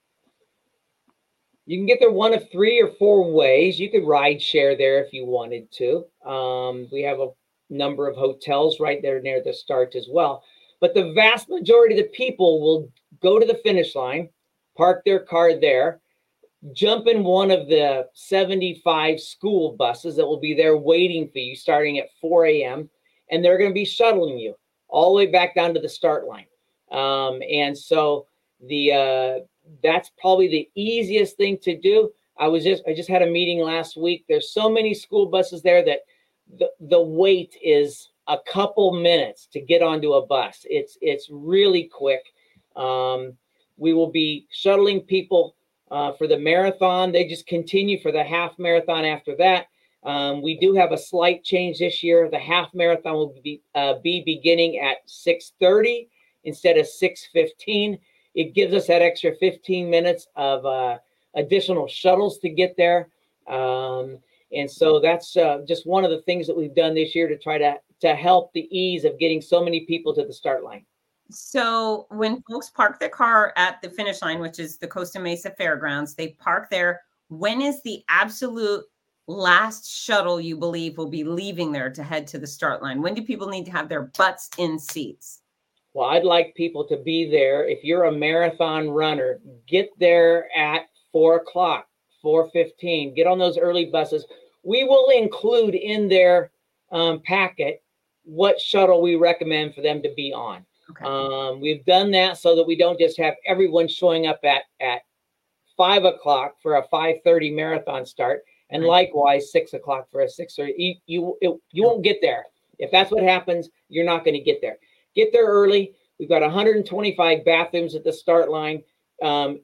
Speaker 4: You can get there one of three or four ways. You could ride share there if you wanted to. Um, we have a number of hotels right there near the start as well. But the vast majority of the people will go to the finish line, park their car there, jump in one of the seventy-five school buses that will be there waiting for you starting at four a.m. And they're going to be shuttling you all the way back down to the start line. Um, and so the... Uh, That's probably the easiest thing to do. I was just I just had a meeting last week. There's so many school buses there that the, the wait is a couple minutes to get onto a bus. It's it's really quick. Um, we will be shuttling people uh, for the marathon. They just continue for the half marathon after that. Um, we do have a slight change this year. The half marathon will be uh, be beginning at six thirty instead of six fifteen. It gives us that extra fifteen minutes of uh, additional shuttles to get there. Um, and so that's uh, just one of the things that we've done this year to try to, to help the ease of getting so many people to the start line.
Speaker 2: So when folks park their car at the finish line, which is the Costa Mesa Fairgrounds, they park there. When is the absolute last shuttle you believe will be leaving there to head to the start line? When do people need to have their butts in seats?
Speaker 4: Well, I'd like people to be there. If you're a marathon runner, get there at four o'clock, four fifteen. Get on those early buses. We will include in their um, packet what shuttle we recommend for them to be on.
Speaker 2: Okay.
Speaker 4: Um, we've done that so that we don't just have everyone showing up at, at five o'clock for a five thirty marathon start, and
Speaker 2: Right.
Speaker 4: likewise six o'clock for a six thirty. You you, it, you won't get there. If that's what happens, you're not going to get there. Get there early. We've got one hundred twenty-five bathrooms at the start line. Um,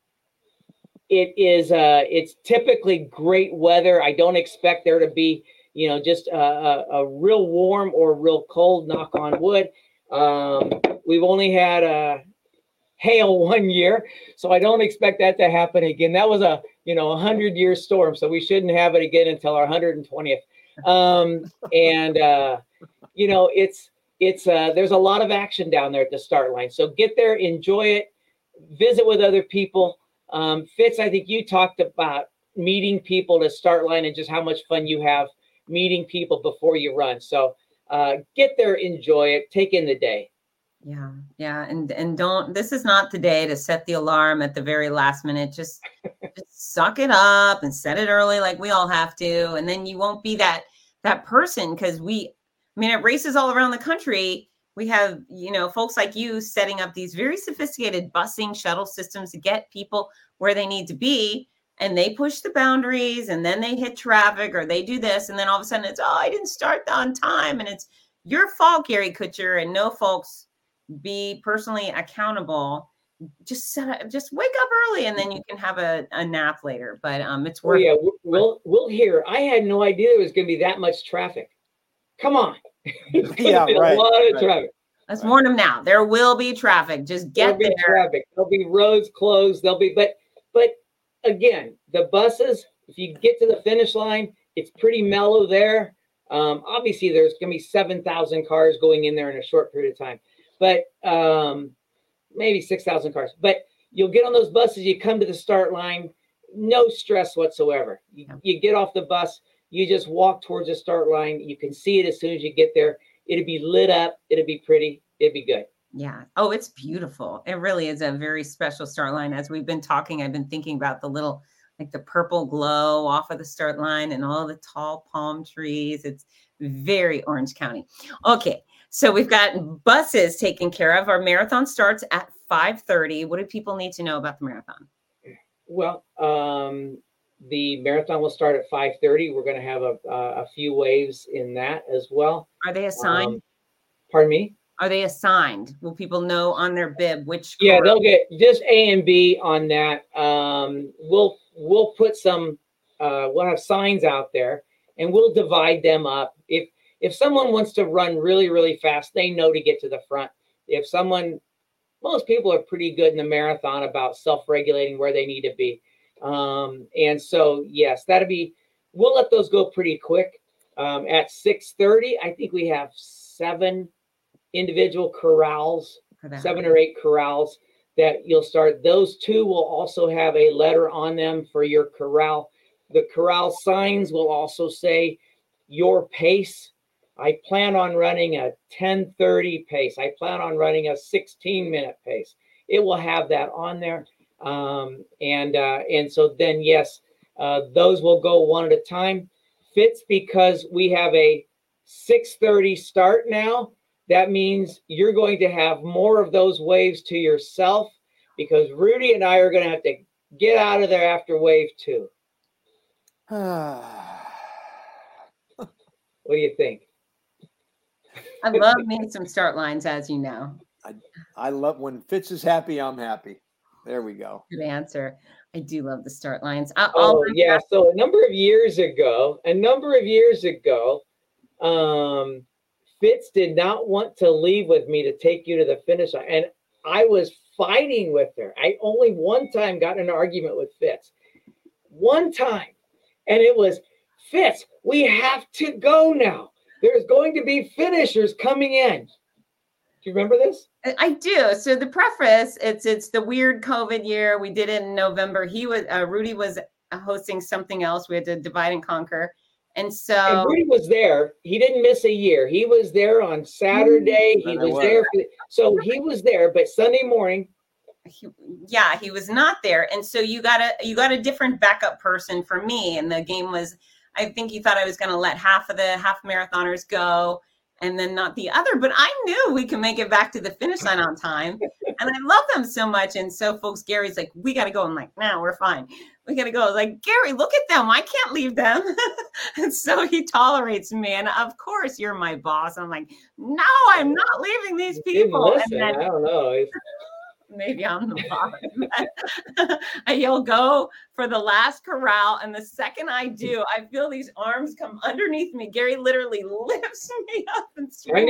Speaker 4: it is uh, it's typically great weather. I don't expect there to be, you know, just a, a, a real warm or real cold, knock on wood. Um, we've only had a hail one year, so I don't expect that to happen again. That was a, you know, a hundred year storm, so we shouldn't have it again until our one hundred twentieth. Um, and, uh, you know, it's, it's, uh, there's a lot of action down there at the start line. So get there, enjoy it, visit with other people. Um, Fitz, I think you talked about meeting people to start line and just how much fun you have meeting people before you run. So, uh, get there, enjoy it, take in the day.
Speaker 2: Yeah. Yeah. And, and don't, this is not the day to set the alarm at the very last minute. Just, just suck it up and set it early like we all have to. And then you won't be that, that person. Cause we, I mean, at races all around the country, we have, you know, folks like you setting up these very sophisticated busing shuttle systems to get people where they need to be. And they push the boundaries and then they hit traffic or they do this. And then all of a sudden it's, oh, I didn't start on time. And it's your fault, Gary Kutcher, and no folks be personally accountable. Just set up, just wake up early and then you can have a, a nap later. But um, it's worth
Speaker 4: oh, yeah, we'll, we'll hear. I had no idea there was going to be that much traffic. Come on.
Speaker 3: Yeah, right.
Speaker 4: A lot of
Speaker 3: right.
Speaker 4: traffic.
Speaker 2: Let's warn them now. There will be traffic. Just get
Speaker 4: There'll be
Speaker 2: there.
Speaker 4: traffic. There'll be roads closed. There'll be, but, but again, the buses, if you get to the finish line, it's pretty mellow there. Um, obviously there's going to be seven thousand cars going in there in a short period of time, but, um, maybe six thousand cars, but you'll get on those buses. You come to the start line, no stress whatsoever. You, you get off the bus, you just walk towards the start line. You can see it as soon as you get there. It'll be lit up. It'll be pretty. It'll be good.
Speaker 2: Yeah. Oh, it's beautiful. It really is a very special start line. As we've been talking, I've been thinking about the little, like the purple glow off of the start line and all the tall palm trees. It's very Orange County. Okay. So we've got buses taken care of. Our marathon starts at five thirty. What do people need to know about the marathon?
Speaker 4: Well, um, the marathon will start at five thirty. We're going to have a, a, a few waves in that as well.
Speaker 2: Are they assigned?
Speaker 4: Um, pardon me?
Speaker 2: Are they assigned? Will people know on their bib which?
Speaker 4: Yeah,
Speaker 2: car?
Speaker 4: they'll get just A and B on that. Um, we'll we'll put some. Uh, we'll have signs out there, and we'll divide them up. If if someone wants to run really really fast, they know to get to the front. If someone, most people are pretty good in the marathon about self-regulating where they need to be. Um, and so, yes, that'll be, we'll let those go pretty quick. Um, at six thirty, I think we have seven individual corrals, seven or eight corrals that you'll start. Those two will also have a letter on them for your corral. The corral signs will also say your pace. I plan on running a ten thirty pace. I plan on running a sixteen minute pace. It will have that on there. Um, and, uh, and so then, yes, uh, those will go one at a time. Fits because we have a six thirty start now. That means you're going to have more of those waves to yourself because Rudy and I are going to have to get out of there after wave two. What do you think?
Speaker 2: I love me some start lines, as you know.
Speaker 3: I, I love when Fitz is happy, I'm happy. There we go.
Speaker 2: Good answer. I do love the start lines. I,
Speaker 4: oh, yeah. So a number of years ago, a number of years ago, um, Fitz did not want to leave with me to take you to the finish line. And I was fighting with her. I only one time got in an argument with Fitz. One time. And it was, Fitz, we have to go now. There's going to be finishers coming in. Do you remember this?
Speaker 2: I do. So the preface, it's it's the weird COVID year. We did it in November. He was uh, Rudy was hosting something else. We had to divide and conquer. And so
Speaker 4: and Rudy was there. He didn't miss a year. He was there on Saturday. He was there. For, so he was there, but Sunday morning.
Speaker 2: He, yeah, he was not there. And so you got a you got a different backup person for me. And the game was, I think he thought I was going to let half of the half marathoners go and then not the other, but I knew we can make it back to the finish line on time. And I love them so much. And so folks, Gary's like, we got to go. I'm like, no, we're fine. We got to go. I was like, Gary, look at them. I can't leave them. And so he tolerates me. And of course you're my boss. I'm like, no, I'm not leaving these people.
Speaker 4: Listen,
Speaker 2: and then,
Speaker 4: I don't know. It's-
Speaker 2: maybe I'm the boss. You'll go for the last corral. And the second I do, I feel these arms come underneath me. Gary literally lifts me up and
Speaker 4: trying to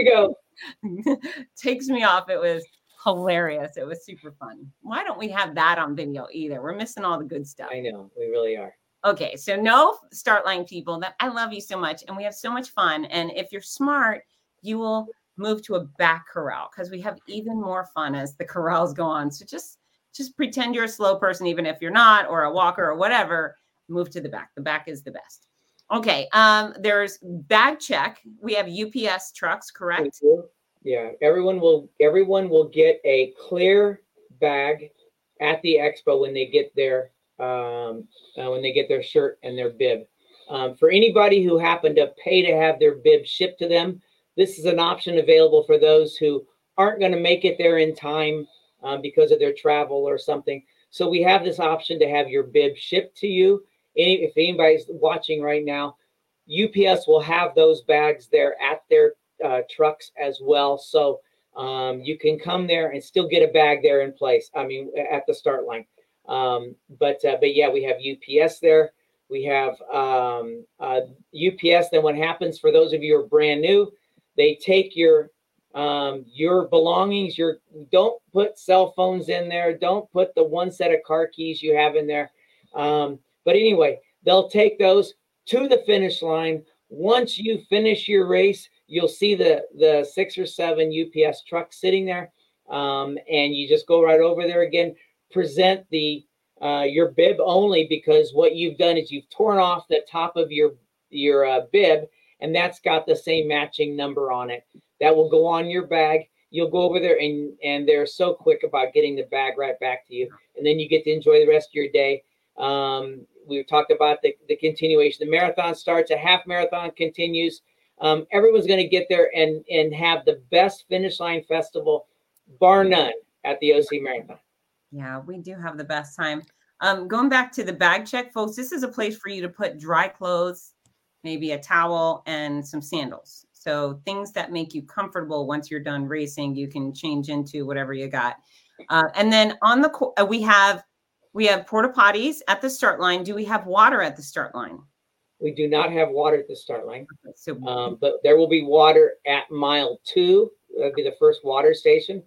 Speaker 4: go.
Speaker 2: takes me off. It was hilarious. It was super fun. Why don't we have that on video either? We're missing all the good stuff.
Speaker 4: I know, we really are.
Speaker 2: Okay, so no start line people. That I love you so much. And we have so much fun. And if you're smart, you will move to a back corral because we have even more fun as the corrals go on. So just just pretend you're a slow person, even if you're not, or a walker or whatever, move to the back. The back is the best. Okay. Um, there's bag check. We have U P S trucks, correct?
Speaker 4: Yeah. Everyone will everyone will get a clear bag at the expo when they get their um, uh, when they get their shirt and their bib. Um, for anybody who happened to pay to have their bib shipped to them, this is an option available for those who aren't going to make it there in time um, because of their travel or something. So we have this option to have your bib shipped to you. Any, if anybody's watching right now, U P S will have those bags there at their uh, trucks as well. So um, you can come there and still get a bag there in place. I mean, at the start line. Um, but uh, but yeah, we have U P S there. We have um, uh, U P S. Then what happens for those of you who are brand new? They take your um, your belongings. Your don't put cell phones in there. Don't put the one set of car keys you have in there. Um, but anyway, they'll take those to the finish line. Once you finish your race, you'll see the the six or seven U P S trucks sitting there, um, and you just go right over there again. Present the uh, your bib only, because what you've done is you've torn off the top of your your uh, bib. And that's got the same matching number on it. That will go on your bag. You'll go over there and, and they're so quick about getting the bag right back to you. And then you get to enjoy the rest of your day. Um, we talked about the, the continuation. The marathon starts, a half marathon continues. Um, everyone's going to get there and, and have the best finish line festival, bar none, at the O C Marathon.
Speaker 2: Yeah, we do have the best time. Um, going back to the bag check, folks, this is a place for you to put dry clothes, maybe a towel and some sandals. So things that make you comfortable once you're done racing, you can change into whatever you got. Uh, and then on the, uh, we have, we have porta potties at the start line. Do we have water at the start line?
Speaker 4: We do not have water at the start line,
Speaker 2: okay, so,
Speaker 4: um, but there will be water at mile two. That'll be the first water station.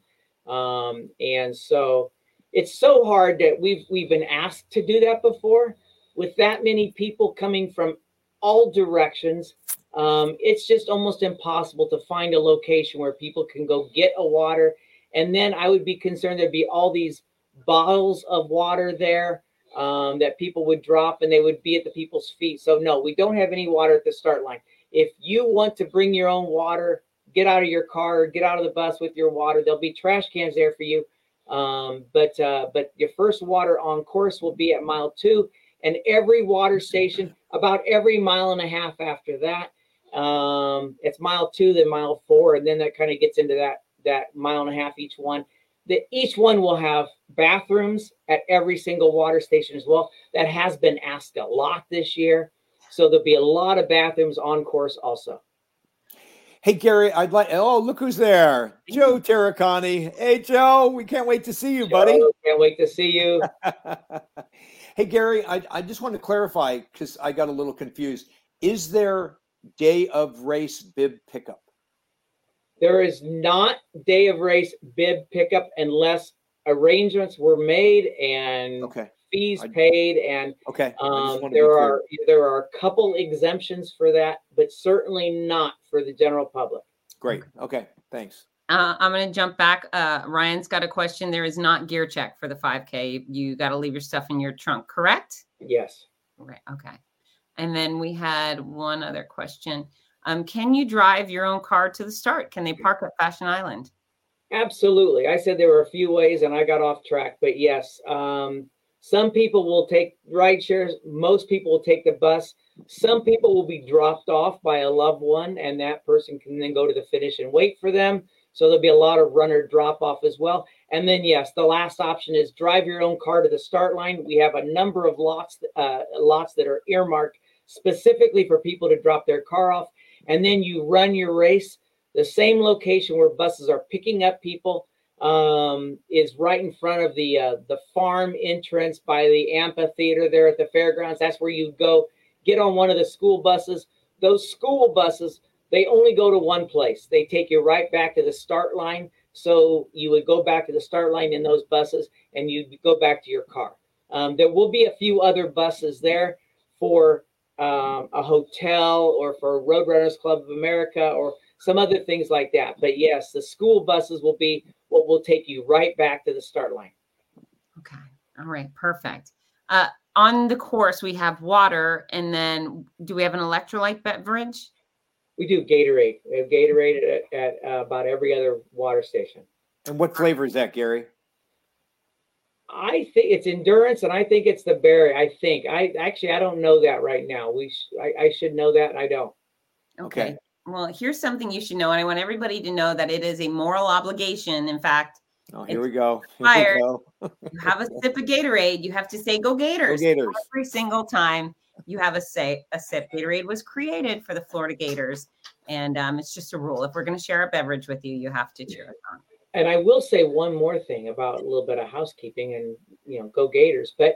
Speaker 4: Um, and so it's so hard that we've, we've been asked to do that before with that many people coming from all directions. Um, it's just almost impossible to find a location where people can go get a water. And then I would be concerned there'd be all these bottles of water there um, that people would drop and they would be at the people's feet. So no, we don't have any water at the start line. If you want to bring your own water, get out of your car, get out of the bus with your water. There'll be trash cans there for you. Um, but, uh, but your first water on course will be at mile two. And every water station, about every mile and a half after that, um, it's mile two, then mile four, and then that kind of gets into that that mile and a half each one. The, each one will have bathrooms at every single water station as well. That has been asked a lot this year. So there'll be a lot of bathrooms on course also.
Speaker 3: Hey, Gary, I'd like, oh, look who's there. Joe Terracani. Hey, Joe, we can't wait to see you,
Speaker 4: Joe,
Speaker 3: buddy.
Speaker 4: Can't wait to see you.
Speaker 3: Hey, Gary, I, I just want to clarify because I got a little confused. Is there day of race bib pickup?
Speaker 4: There is not day of race bib pickup unless arrangements were made and
Speaker 3: Okay.
Speaker 4: fees
Speaker 3: I-
Speaker 4: paid, and
Speaker 3: Okay. I just
Speaker 4: um,
Speaker 3: wanted to be
Speaker 4: there
Speaker 3: clear.
Speaker 4: are there are a couple exemptions for that, but certainly not for the general public.
Speaker 3: Great. Okay. Thanks.
Speaker 2: Uh, I'm going to jump back. Uh, Ryan's got a question. There is not gear check for the five K. You got to leave your stuff in your trunk, correct?
Speaker 4: Yes.
Speaker 2: Right. Okay. And then we had one other question. Um, can you drive your own car to the start? Can they park at Fashion Island?
Speaker 4: Absolutely. I said there were a few ways and I got off track, but yes, um, some people will take ride shares. Most people will take the bus. Some people will be dropped off by a loved one, and that person can then go to the finish and wait for them. So there'll be a lot of runner drop off as well. And then, yes, the last option is drive your own car to the start line. We have a number of lots, uh, lots that are earmarked specifically for people to drop their car off. And then you run your race. The same location where buses are picking up people um, is right in front of the uh, the farm entrance by the amphitheater there at the fairgrounds. That's where you go get on one of the school buses. Those school buses, they only go to one place. They take you right back to the start line. So you would go back to the start line in those buses and you go back to your car. Um, there will be a few other buses there for um, a hotel or for Roadrunners Club of America or some other things like that. But yes, the school buses will be what will take you right back to the start line.
Speaker 2: Okay. All right. Perfect. Uh, on the course, we have water, and then do we have an electrolyte beverage?
Speaker 4: We do Gatorade. We have Gatorade at, at uh, about every other water station.
Speaker 3: And what flavor is that, Gary?
Speaker 4: I think it's endurance, and I think it's the berry. I think I actually I don't know that right now. We sh- I, I should know that, and I don't.
Speaker 2: Okay.
Speaker 3: Okay.
Speaker 2: Well, here's something you should know, and I want everybody to know that it is a moral obligation. In fact,
Speaker 3: Oh, here
Speaker 2: It's
Speaker 3: we go. Here we
Speaker 2: fired.
Speaker 3: go.
Speaker 2: you have a sip of Gatorade, you have to say "Go Gators"
Speaker 3: Go Gators.
Speaker 2: every single time you have a say a sip. Gatorade was created for the Florida Gators, and um, it's just a rule. If we're going to share a beverage with you, you have to cheer us on.
Speaker 4: And I will say one more thing about a little bit of housekeeping and, you know, go Gators. But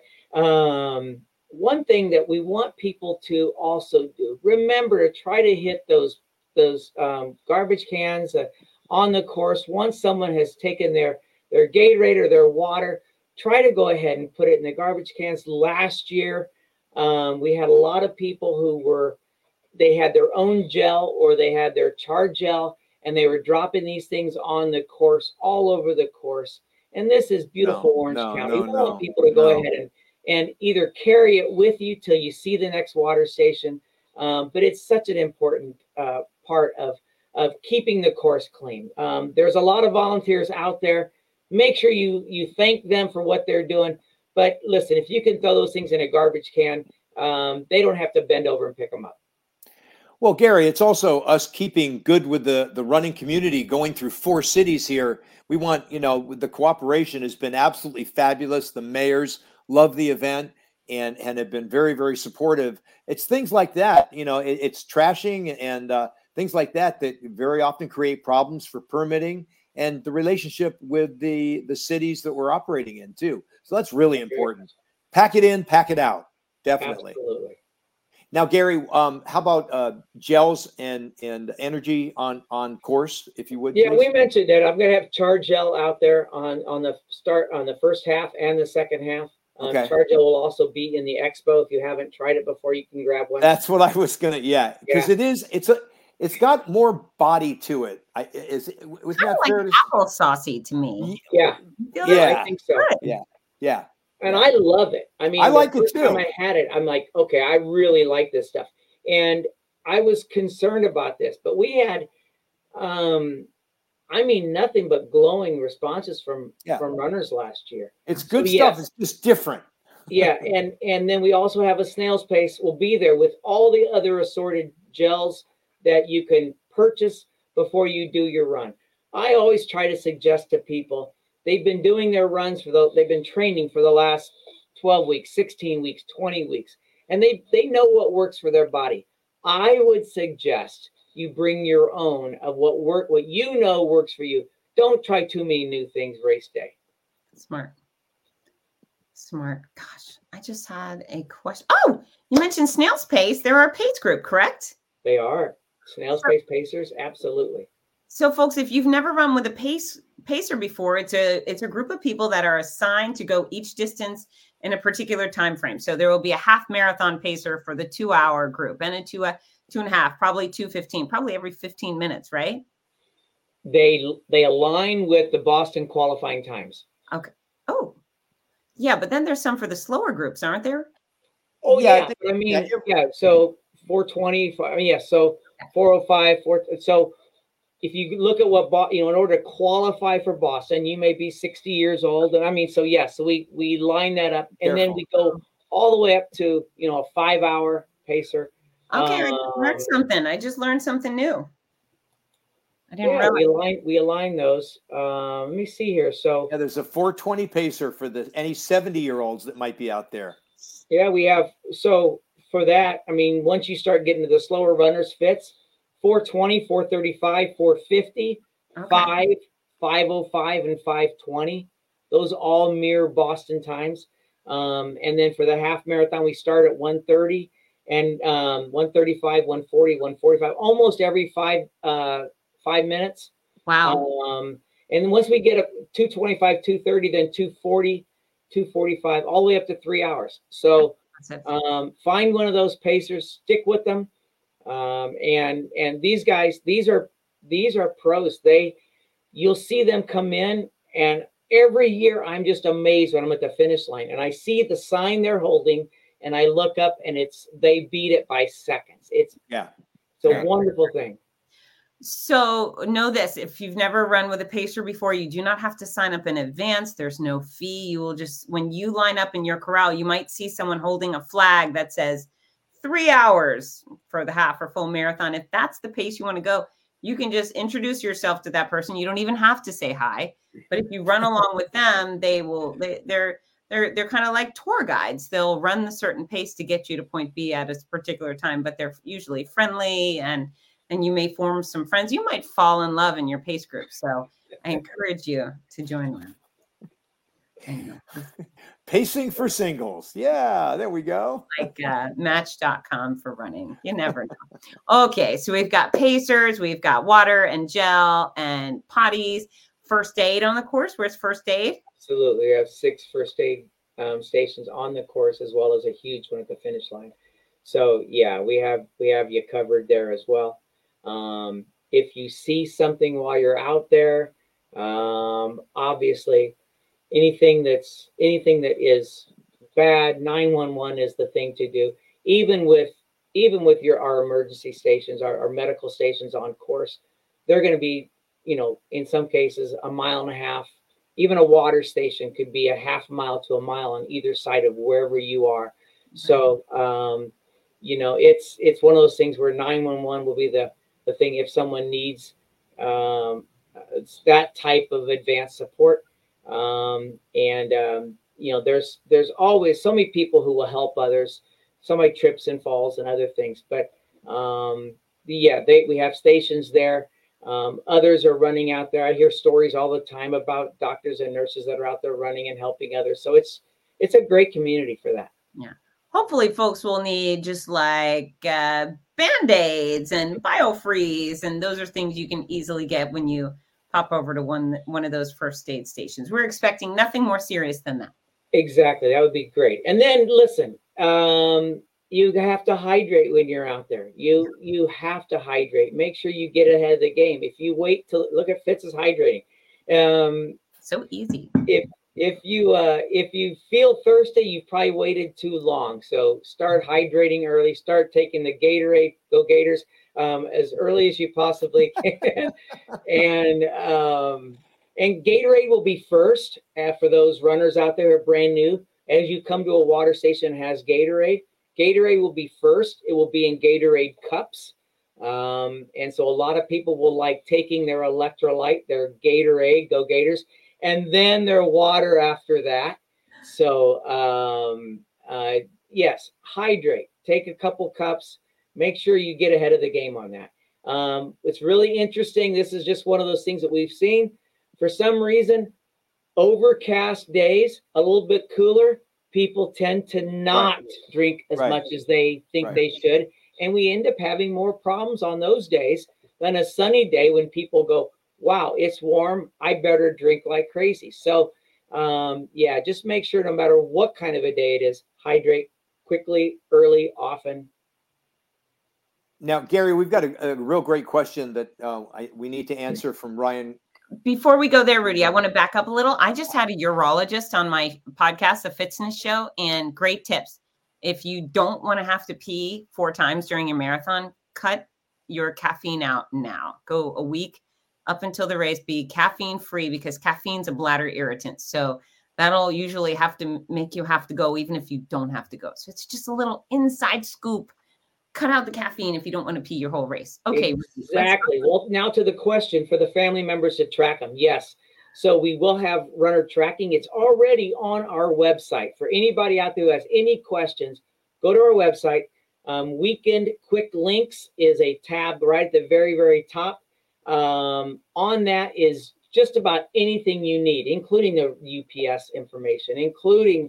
Speaker 4: um, one thing that we want people to also do, remember to try to hit those those um, garbage cans uh, on the course. Once someone has taken their, their Gatorade or their water, try to go ahead and put it in the garbage cans. Last year, um, we had a lot of people who were, they had their own gel or they had their char gel, and they were dropping these things on the course, all over the course. And this is beautiful
Speaker 3: No,
Speaker 4: Orange
Speaker 3: no,
Speaker 4: County.
Speaker 3: no,
Speaker 4: We
Speaker 3: no,
Speaker 4: want people to go
Speaker 3: no.
Speaker 4: ahead and, and either carry it with you till you see the next water station. Um, but it's such an important uh, part of, of keeping the course clean. Um, there's a lot of volunteers out there. Make sure you, you thank them for what they're doing. But listen, if you can throw those things in a garbage can, um, they don't have to bend over and pick them up.
Speaker 3: Well, Gary, it's also us keeping good with the, the running community going through four cities here. We want, you know, the cooperation has been absolutely fabulous. The mayors love the event and, and have been very, very supportive. It's things like that, you know, it, it's trashing and uh, things like that that very often create problems for permitting and the relationship with the, the cities that we're operating in too. So that's really important. Pack it in, pack it out. Definitely.
Speaker 4: Absolutely.
Speaker 3: Now, Gary, um, how about uh, gels and and energy on on course, if you would?
Speaker 4: Yeah,
Speaker 3: please?
Speaker 4: we mentioned that. I'm going to have Char Gel out there on on the start on the first half and the second half. Um,
Speaker 3: Okay.
Speaker 4: Char Gel will also be in the expo. If you haven't tried it before, you can grab one.
Speaker 3: That's what I was gonna. Yeah, because
Speaker 4: Yeah.
Speaker 3: it is. It's a. It's got more body to it. I is. Was
Speaker 2: Kind
Speaker 3: that
Speaker 2: of
Speaker 3: fair
Speaker 2: like
Speaker 3: to
Speaker 2: apple saucy to me.
Speaker 4: yeah,
Speaker 2: Feel
Speaker 3: Yeah.
Speaker 2: like
Speaker 4: I think so.
Speaker 2: good.
Speaker 3: Yeah.
Speaker 4: And I love it. I mean,
Speaker 3: I
Speaker 4: the
Speaker 3: like it
Speaker 4: first time
Speaker 3: too.
Speaker 4: I had it, I'm like, okay, I really like this stuff. And I was concerned about this, but we had, um, I mean, nothing but glowing responses from
Speaker 3: Yeah.
Speaker 4: from runners last year.
Speaker 3: It's good
Speaker 4: So,
Speaker 3: stuff.
Speaker 4: yes.
Speaker 3: It's just different.
Speaker 4: Yeah, and and then we also have a snail's pace. Will be there with all the other assorted gels that you can purchase before you do your run. I always try to suggest to people, they've been doing their runs for the they've been training for the last twelve weeks, sixteen weeks, twenty weeks, and they they know what works for their body. I would suggest you bring your own of what work, what you know works for you. Don't try too many new things race day.
Speaker 2: Smart. Smart. Gosh, I just had a question. Oh, you mentioned Snail's Pace. They're our pace group, correct?
Speaker 4: They are. Snail's Pace Pacers, absolutely.
Speaker 2: So, folks, if you've never run with a pace pacer before, it's a it's a group of people that are assigned to go each distance in a particular time frame. So there will be a half marathon pacer for the two hour group and a two a two and a half, probably two fifteen, probably every fifteen minutes, right?
Speaker 4: They they align with the Boston qualifying times.
Speaker 2: Okay. Oh, yeah, but then there's some for the slower groups, aren't there?
Speaker 4: Oh
Speaker 3: Yeah, I
Speaker 4: yeah,
Speaker 3: think-
Speaker 4: I mean
Speaker 3: yeah,
Speaker 4: yeah. So four twenty. I mean, yeah. So four oh five. Four. So if you look at what Bo- you know, in order to qualify for Boston, you may be sixty years old, and I mean, so yeah. So we we line that up, and then
Speaker 3: Careful.
Speaker 4: we go all the way up to you know a five hour pacer.
Speaker 2: Okay, I just learned
Speaker 4: Um,
Speaker 2: something. I just learned something new. I didn't
Speaker 4: Yeah, we
Speaker 2: realize.
Speaker 4: align we align those. Um, let me see here. So
Speaker 3: Yeah, there's a four twenty pacer for the any seventy year olds that might be out there.
Speaker 4: yeah, we have so for that. I mean, once you start getting to the slower runners, fits four twenty, four thirty-five, four fifty,
Speaker 2: Okay.
Speaker 4: five, five oh five, and five twenty. Those all mirror Boston times. Um, and then for the half marathon, we start at one thirty and um, one thirty-five, one forty, one forty-five, almost every five uh, five minutes.
Speaker 2: Wow.
Speaker 4: Um, and once we get up two twenty-five, two thirty, then two forty, two forty-five, all the way up to three hours. So
Speaker 2: That's it.
Speaker 4: um, find one of those pacers, stick with them. Um, and and these guys, these are these are pros. They you'll see them come in, and every year I'm just amazed when I'm at the finish line and I see the sign they're holding, and I look up and it's they beat it by seconds. It's
Speaker 3: Yeah.
Speaker 4: it's a
Speaker 3: Yeah.
Speaker 4: wonderful thing.
Speaker 2: So know this, if you've never run with a pacer before, you do not have to sign up in advance. There's no fee. You will just, when you line up in your corral, you might see someone holding a flag that says three hours for the half or full marathon. If that's the pace you want to go, you can just introduce yourself to that person. You don't even have to say hi. But if you run along with them, they will, they, they're, they're, they're kind of like tour guides. They'll run the certain pace to get you to point B at a particular time, but they're usually friendly, and and you may form some friends. You might fall in love in your pace group. So I encourage you to join one. Anyway,
Speaker 3: Pacing for singles. Yeah, there we go.
Speaker 2: like uh, match dot com for running. You never know. Okay, so we've got pacers, we've got water and gel and potties, first aid on the course. Where's first aid?
Speaker 4: Absolutely. We have six first aid um, stations on the course, as well as a huge one at the finish line. So yeah, we have we have you covered there as well. Um, if you see something while you're out there, um, obviously anything that's anything that is bad, nine one one is the thing to do. Even with even with your our emergency stations, our, our medical stations on course, they're going to be, you know, in some cases a mile and a half. Even a water station could be a half mile to a mile on either side of wherever you are. So um, you know, it's it's one of those things where nine one one will be the the thing if someone needs um, it's that type of advanced support. Um, and um, you know, there's there's always so many people who will help others. Somebody trips and falls and other things, but um, yeah, they we have stations there. Um, others are running out there. I hear stories all the time about doctors and nurses that are out there running and helping others. So it's it's a great community for that.
Speaker 2: Yeah. Hopefully folks will need just like uh, Band-Aids and BioFreeze. And those are things you can easily get when you pop over to one, one of those first aid stations. We're expecting nothing more serious than that.
Speaker 4: Exactly. That would be great. And then listen, um, you have to hydrate when you're out there. You you have to hydrate. Make sure you get ahead of the game. If you wait to look at Fitz is hydrating. Um,
Speaker 2: So easy.
Speaker 4: if if you uh, if you feel thirsty, you've probably waited too long. So start hydrating early. Start taking the Gatorade, Go Gators, um, as early as you possibly can. and um, and Gatorade will be first uh, for those runners out there who are brand new. As you come to a water station that has Gatorade, Gatorade will be first. It will be in Gatorade cups. Um, and so a lot of people will like taking their electrolyte, their Gatorade, Go Gators, and then their water after that. So, um, uh, yes, hydrate. Take a couple cups. Make sure you get ahead of the game on that. Um, it's really interesting. This is just one of those things that we've seen. For some reason, overcast days, a little bit cooler, people tend to not
Speaker 3: Right.
Speaker 4: drink as
Speaker 3: Right.
Speaker 4: much as they think
Speaker 3: Right.
Speaker 4: they should. And we end up having more problems on those days than a sunny day when people go, wow, it's warm. I better drink like crazy. So, um, yeah, just make sure no matter what kind of a day it is, hydrate quickly, early, often.
Speaker 3: Now, Gary, we've got a, a real great question that uh, I, we need to answer from Ryan.
Speaker 2: Before we go there, Rudy, I want to back up a little. I just had a urologist on my podcast, The Fitness Show, and great tips. If you don't want to have to pee four times during your marathon, cut your caffeine out now. Go a week up until the race, be caffeine free, because caffeine's a bladder irritant. So that'll usually have to make you have to go, even if you don't have to go. So it's just a little inside scoop. Cut out the caffeine if you don't want to pee your whole race. Okay.
Speaker 4: Exactly. Well, now to the question for the family members to track them. Yes. So we will have runner tracking. It's already on our website. For anybody out there who has any questions, go to our website. Um, weekend quick links is a tab right at the very, very top. Um, on that is just about anything you need, including the U P S information, including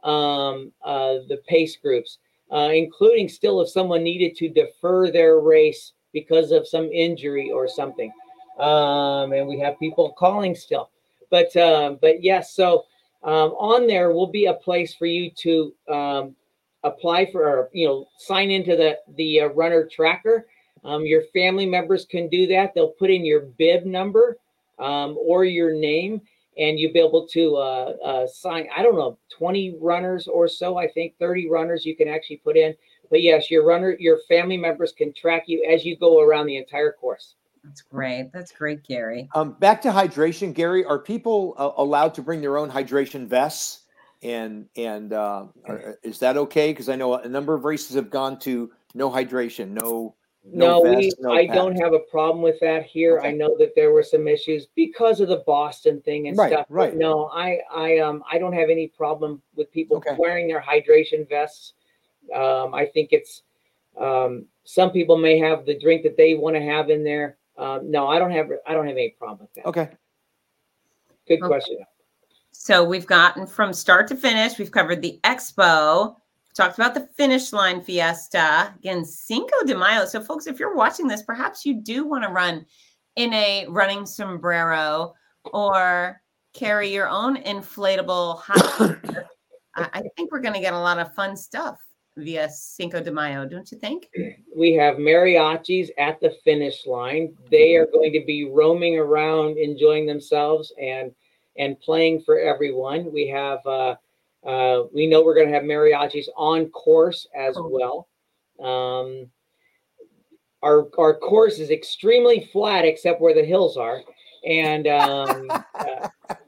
Speaker 4: um, uh, the pace groups. Uh, including still if someone needed to defer their race because of some injury or something. Um, and we have people calling still. But uh, but yes, so um, on there will be a place for you to um, apply for, or, you know, sign into the, the uh, runner tracker. Um, your family members can do that. They'll put in your bib number um, or your name, and you'll be able to uh, uh, sign, I don't know, twenty runners or so, I think thirty runners you can actually put in. But yes, your runner, your family members can track you as you go around the entire course.
Speaker 2: That's great. That's great, Gary.
Speaker 3: Um, back to hydration, Gary. Are people uh, allowed to bring their own hydration vests? And and uh, are, is that okay? Because I know a number of races have gone to no hydration, no.
Speaker 4: No,
Speaker 3: No,
Speaker 4: we,
Speaker 3: vest, no
Speaker 4: I
Speaker 3: pads.
Speaker 4: don't have a problem with that here.
Speaker 3: Okay.
Speaker 4: I know that there were some issues because of the Boston thing and
Speaker 3: Right,
Speaker 4: stuff. but
Speaker 3: right.
Speaker 4: No, I, I, um, I don't have any problem with people
Speaker 3: Okay.
Speaker 4: wearing their hydration vests. Um, I think it's, um, some people may have the drink that they want to have in there. Um, no, I don't have, I don't have any problem with that.
Speaker 3: Okay.
Speaker 4: Good
Speaker 2: Okay.
Speaker 4: question.
Speaker 2: So we've gotten from start to finish. We've covered the expo, talked about the finish line fiesta, again, Cinco de Mayo. So folks, if you're watching this, perhaps you do want to run in a running sombrero or carry your own inflatable hot. I, I think we're going to get a lot of fun stuff via Cinco de Mayo, don't you think?
Speaker 4: We have mariachis at the finish line. They are going to be roaming around, enjoying themselves and, and playing for everyone. We have, uh, Uh, we know we're going to have mariachis on course as well. Um, our our course is extremely flat except where the hills are, and um, uh,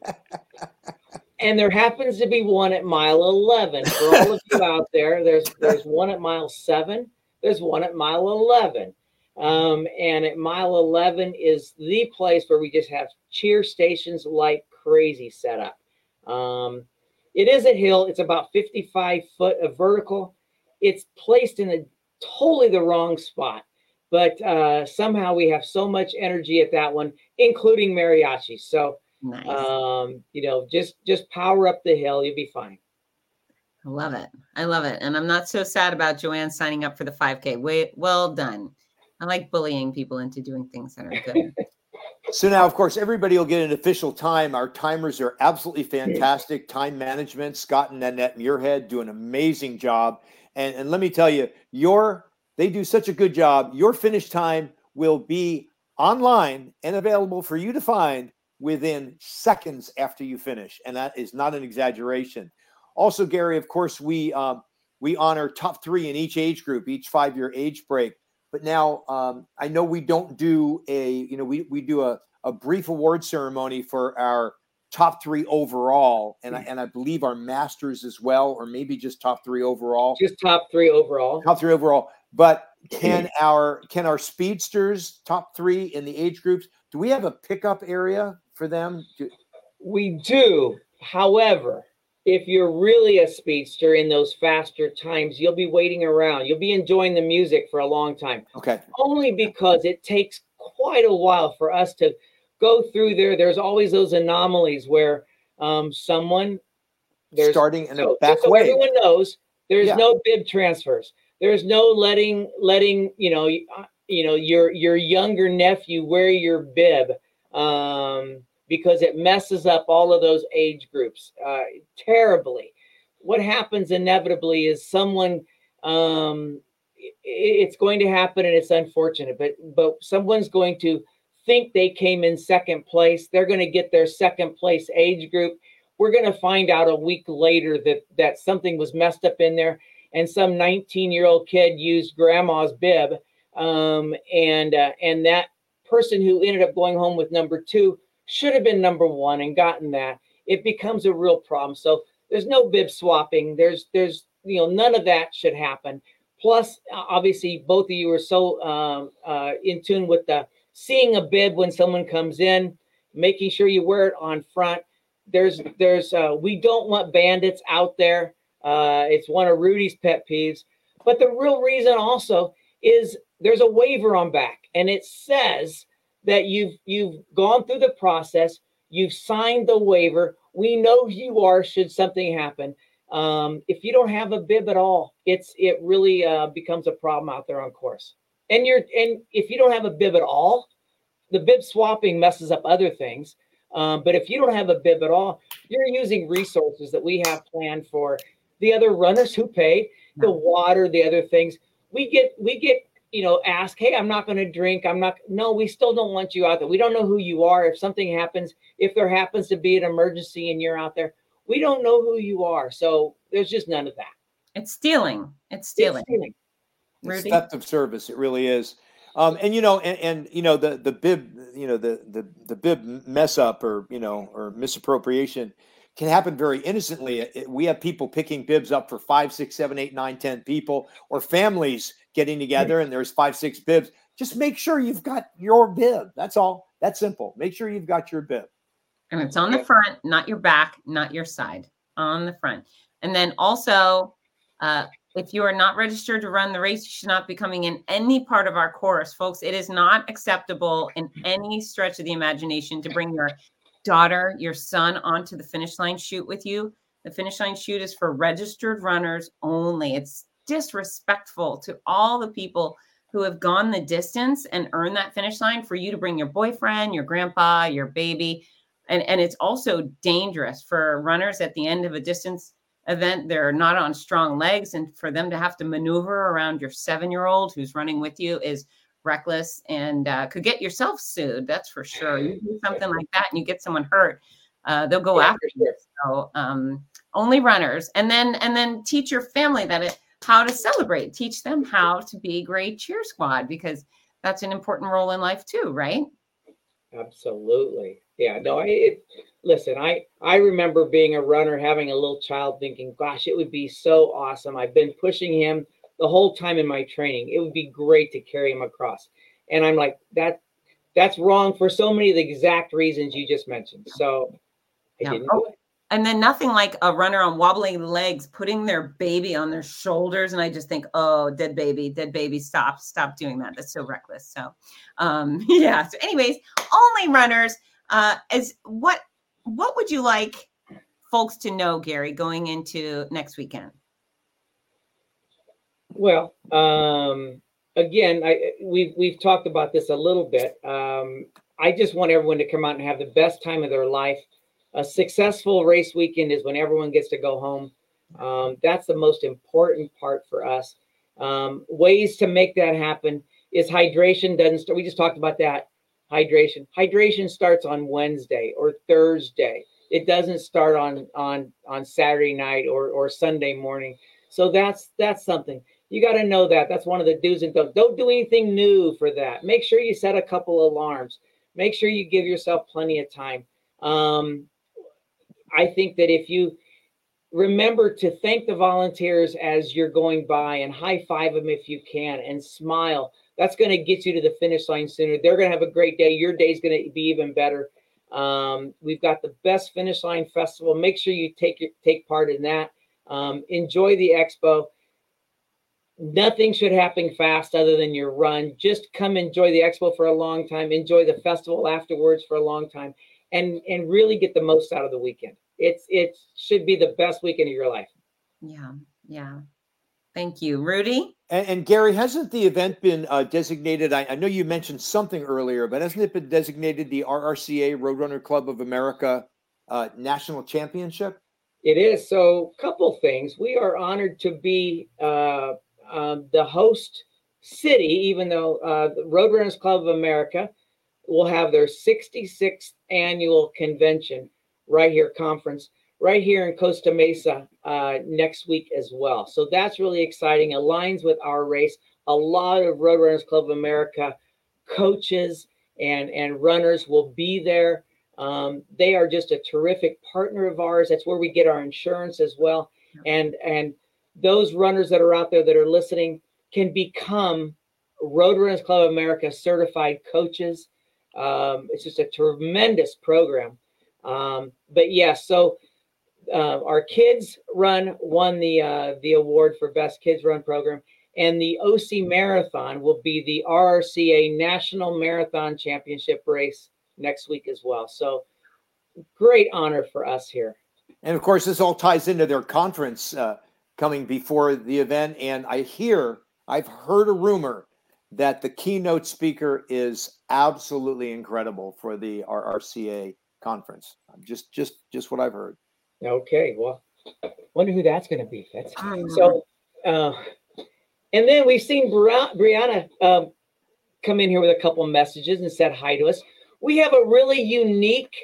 Speaker 4: and there happens to be one at mile eleven. For all of you out there, there's there's one at mile seven. There's one at mile eleven, um, and at mile eleven is the place where we just have cheer stations like crazy set up. Um, It is a hill. It's about fifty-five foot of vertical. It's placed in a totally the wrong spot, but uh, somehow we have so much energy at that one, including mariachi. So,
Speaker 2: Nice.
Speaker 4: um, you know, just just power up the hill. You'll be fine.
Speaker 2: I love it. I love it. And I'm not so sad about Joanne signing up for the five K. Wait, well done. I like bullying people into doing things that are good.
Speaker 3: So now, of course, everybody will get an official time. Our timers are absolutely fantastic. Time management, Scott and Annette Muirhead do an amazing job. And, and let me tell you, your they do such a good job. Your finish time will be online and available for you to find within seconds after you finish. And that is not an exaggeration. Also, Gary, of course, we um, we honor top three in each age group, each five-year age break. But now um, I know we don't do a, you know, we, we do a, a brief award ceremony for our top three overall. And I, and I believe our masters as well, or maybe just top three overall.
Speaker 4: Just top three overall.
Speaker 3: Top three overall. But can our, can our speedsters top three in the age groups, do we have a pickup area for them? Do,
Speaker 4: We do. However, if you're really a speedster in those faster times, you'll be waiting around. You'll be enjoying the music for a long time.
Speaker 3: Okay.
Speaker 4: Only because it takes quite a while for us to go through there. There's always those anomalies where um, someone there's
Speaker 3: starting in a
Speaker 4: so,
Speaker 3: back
Speaker 4: so
Speaker 3: way.
Speaker 4: Everyone knows there's
Speaker 3: Yeah.
Speaker 4: no bib transfers. There's no letting letting you know you know your your younger nephew wear your bib. Um, because it messes up all of those age groups uh, terribly. What happens inevitably is someone, um, it, it's going to happen and it's unfortunate, but, but someone's going to think they came in second place. They're going to get their second place age group. We're going to find out a week later that, that something was messed up in there and some nineteen year old kid used grandma's bib. Um, and, uh, and that person who ended up going home with number two should have been number one and gotten that. It becomes a real problem. So there's no bib swapping. There's, there's, you know, none of that should happen. Plus, obviously, both of you are so um, uh, in tune with the seeing a bib when someone comes in, making sure you wear it on front. There's, there's, uh, we don't want bandits out there. Uh, it's one of Rudy's pet peeves. But the real reason also is there's a waiver on back, and it says that you've you've gone through the process, you've signed the waiver. We know who you are should something happen. Um, if you don't have a bib at all, it's it really uh, becomes a problem out there on course. And you're and if you don't have a bib at all, the bib swapping messes up other things. Um, but if you don't have a bib at all, you're using resources that we have planned for the other runners who pay, the water, the other things. We get we get. you know, ask, hey, I'm not going to drink. I'm not. No, we still don't want you out there. We don't know who you are. If something happens, if there happens to be an emergency and you're out there, we don't know who you are. So there's just none of that.
Speaker 2: It's stealing. It's stealing.
Speaker 4: It's stealing.
Speaker 3: It's theft of service. It really is. Um, and, you know, and, and, you know, the, the bib, you know, the, the, the bib mess up or, you know, or misappropriation can happen very innocently. It, we have people picking bibs up for five, six, seven, eight, nine, ten people, or families getting together and there's five, six bibs. Just make sure you've got your bib. That's all. That's simple. Make sure you've got your bib.
Speaker 2: And it's on the front, not your back, not your side, on the front. And then also, uh, if you are not registered to run the race, you should not be coming in any part of our course, folks. It is not acceptable in any stretch of the imagination to bring your daughter, your son onto the finish line chute with you. The finish line chute is for registered runners only. It's disrespectful to all the people who have gone the distance and earned that finish line for you to bring your boyfriend, your grandpa, your baby. And, and it's also dangerous for runners at the end of a distance event. They're not on strong legs. And for them to have to maneuver around your seven-year-old who's running with you is reckless and uh, could get yourself sued. That's for sure. You do something like that and you get someone hurt, uh, they'll go
Speaker 4: Yeah,
Speaker 2: after
Speaker 4: sure.
Speaker 2: you. So um, only runners. And then and then teach your family that it, how to celebrate. Teach them how to be great cheer squad, because that's an important role in life too, right?
Speaker 4: Absolutely. Yeah, no, I it, listen, I, I remember being a runner, having a little child thinking, gosh, it would be so awesome. I've been pushing him the whole time in my training. It would be great to carry him across. And I'm like, that that's wrong for so many of the exact reasons you just mentioned. So I
Speaker 2: Yeah.
Speaker 4: didn't
Speaker 2: Oh,
Speaker 4: do it.
Speaker 2: and then nothing like a runner on wobbly legs, putting their baby on their shoulders. And I just think, oh, dead baby, dead baby, stop, stop doing that. That's so reckless. So, um, yeah. So anyways, only runners, uh, is what, what would you like folks to know, Gary, going into next weekend?
Speaker 4: Well, um, again, I we've we've talked about this a little bit. Um, I just want everyone to come out and have the best time of their life. A successful race weekend is when everyone gets to go home. Um, that's the most important part for us. Um, ways to make that happen is hydration doesn't start. We just talked about that. Hydration. Hydration starts on Wednesday or Thursday. It doesn't start on on on Saturday night or or Sunday morning. So that's that's something. You got to know that. That's one of the do's and don'ts. Don't do anything new for that. Make sure you set a couple alarms. Make sure you give yourself plenty of time. Um, I think that if you remember to thank the volunteers as you're going by and high five them if you can and smile, that's going to get you to the finish line sooner. They're going to have a great day. Your day's going to be even better. Um, we've got the best finish line festival. Make sure you take your, take part in that. Um, enjoy the expo. Nothing should happen fast other than your run. Just come enjoy the expo for a long time. Enjoy the festival afterwards for a long time, and and really get the most out of the weekend. It's it should be the best weekend of your life.
Speaker 2: Yeah, yeah. Thank you, Rudy.
Speaker 3: And, and Gary, hasn't the event been uh, designated? I, I know you mentioned something earlier, but hasn't it been designated the R R C A Roadrunner Club of America uh, National Championship?
Speaker 4: It is. So, couple things. We are honored to be uh, uh, the host city, even though uh, the Roadrunners Club of America will have their sixty-sixth annual convention right here, conference right here in Costa Mesa uh, next week as well. So that's really exciting. Aligns with our race. A lot of Roadrunners Club of America coaches and, and runners will be there. Um, they are just a terrific partner of ours. That's where we get our insurance as well. And, and those runners that are out there that are listening can become Roadrunners Club of America certified coaches. Um, it's just a tremendous program. Um, but yeah, so uh, our kids run won the uh, the award for best kids run program, and the O C Marathon will be the R R C A National Marathon Championship race next week as well. So great honor for us here.
Speaker 3: And of course, this all ties into their conference uh, coming before the event. And I hear, I've heard a rumor that the keynote speaker is absolutely incredible for the R R C A conference. Just, just, just what I've heard.
Speaker 4: Okay, well, wonder who that's going to be, Fitz. So, uh, and then we've seen Bri- Brianna um, come in here with a couple messages and said hi to us. We have a really unique,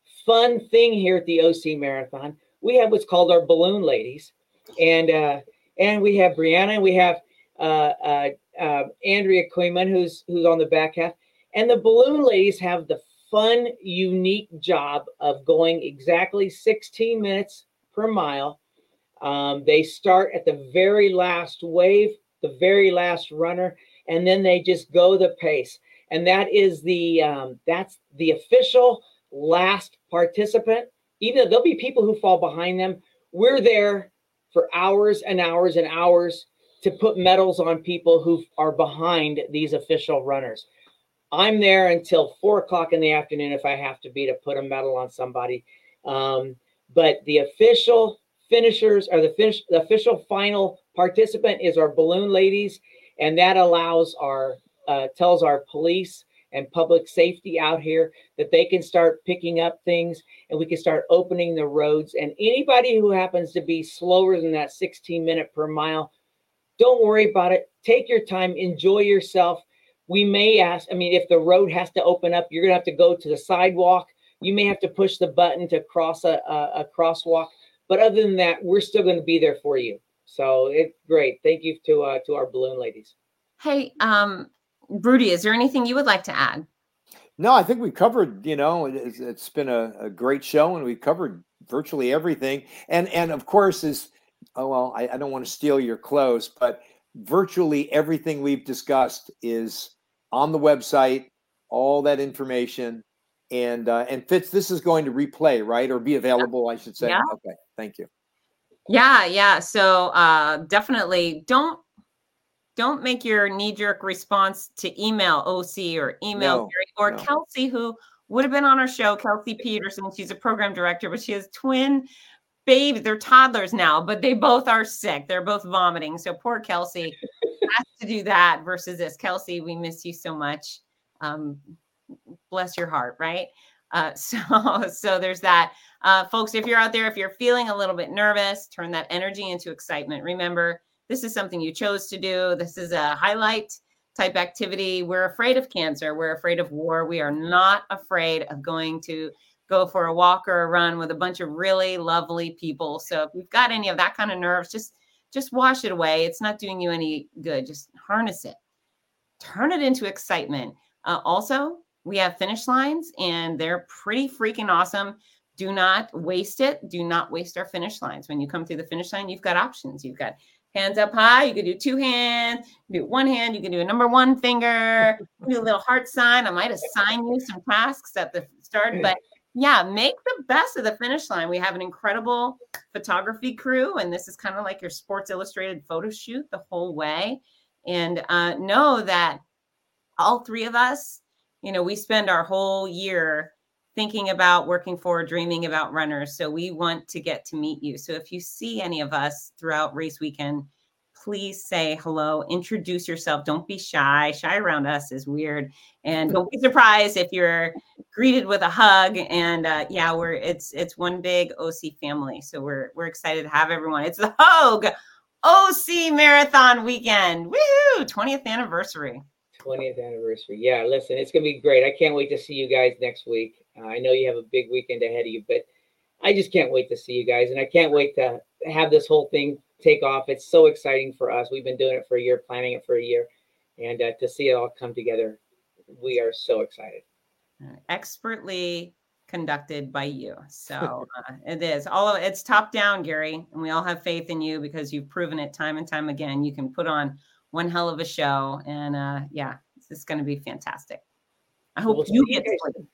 Speaker 4: fun thing here at the O C Marathon. We have what's called our balloon ladies, and uh, and we have Brianna, and we have uh, uh, uh, Andrea Koeman, who's who's on the back half, and the balloon ladies have the fun, unique job of going exactly sixteen minutes per mile. Um, they start at the very last wave, the very last runner, and then they just go the pace. And that is the um, that's the official last participant. Even though there'll be people who fall behind them, we're there for hours and hours and hours to put medals on people who are behind these official runners. I'm there until four o'clock in the afternoon if I have to be, to put a medal on somebody. Um, but the official finishers, or the finish, the official final participant is our balloon ladies, and that allows our uh, tells our police and public safety out here that they can start picking up things, and we can start opening the roads. And anybody who happens to be slower than that sixteen minute per mile, don't worry about it. Take your time, enjoy yourself. We may ask, I mean, if the road has to open up, you're going to have to go to the sidewalk. You may have to push the button to cross a, a, a crosswalk. But other than that, we're still going to be there for you. So it's great. Thank you to uh, to our balloon ladies.
Speaker 2: Hey, um, Rudy, is there anything you would like to add?
Speaker 3: No, I think we've covered, you know, it's, it's been a, a great show, and we've covered virtually everything. And, and of course, is, oh, well, I, I don't want to steal your clothes, but virtually everything we've discussed is on the website, all that information. And uh, and Fitz, this is going to replay, right? Or be available, I should say.
Speaker 2: Yeah.
Speaker 3: Okay, thank you.
Speaker 2: Yeah, yeah. So uh, definitely don't don't make your knee-jerk response to email O C or email
Speaker 3: No,
Speaker 2: Gary or
Speaker 3: no.
Speaker 2: Kelsey, who would have been on our show, Kelsey Peterson. She's a program director, but she has twin babies. They're toddlers now, but they both are sick. They're both vomiting. So poor Kelsey has to do that versus this. Kelsey, we miss you so much. Um, bless your heart, right? Uh, so, so there's that. Uh, folks, if you're out there, if you're feeling a little bit nervous, turn that energy into excitement. Remember, this is something you chose to do. This is a highlight type activity. We're afraid of cancer. We're afraid of war. We are not afraid of going to go for a walk or a run with a bunch of really lovely people. So if you've got any of that kind of nerves, just, just wash it away. It's not doing you any good. Just harness it. Turn it into excitement. Uh, also, we have finish lines, and they're pretty freaking awesome. Do not waste it. Do not waste our finish lines. When you come through the finish line, you've got options. You've got hands up high. You can do two hands. You can do one hand. You can do a number one finger. You can do a little heart sign. I might assign you some tasks at the start, but Yeah, make the best of the finish line. We have an incredible photography crew, and this is kind of like your Sports Illustrated photo shoot the whole way. And uh, know that all three of us, you know, we spend our whole year thinking about, working for, dreaming about runners. So we want to get to meet you. So if you see any of us throughout race weekend, please say hello, introduce yourself. Don't be shy. Shy around us is weird. And don't be surprised if you're greeted with a hug. And uh, yeah, we're it's it's one big O C family. So we're we're excited to have everyone. It's the Hogue O C Marathon Weekend. Woohoo! twentieth anniversary.
Speaker 4: twentieth anniversary. Yeah, listen, it's going to be great. I can't wait to see you guys next week. Uh, I know you have a big weekend ahead of you, but I just can't wait to see you guys. And I can't wait to have this whole thing take off. It's so exciting for us. We've been doing it for a year, planning it for a year. And uh, to see it all come together, we are so excited.
Speaker 2: Expertly conducted by you. So uh, it is all of it's top down, Gary. And we all have faith in you because you've proven it time and time again. You can put on one hell of a show. And uh, yeah, this is going to be fantastic. I hope
Speaker 4: we'll
Speaker 2: you get to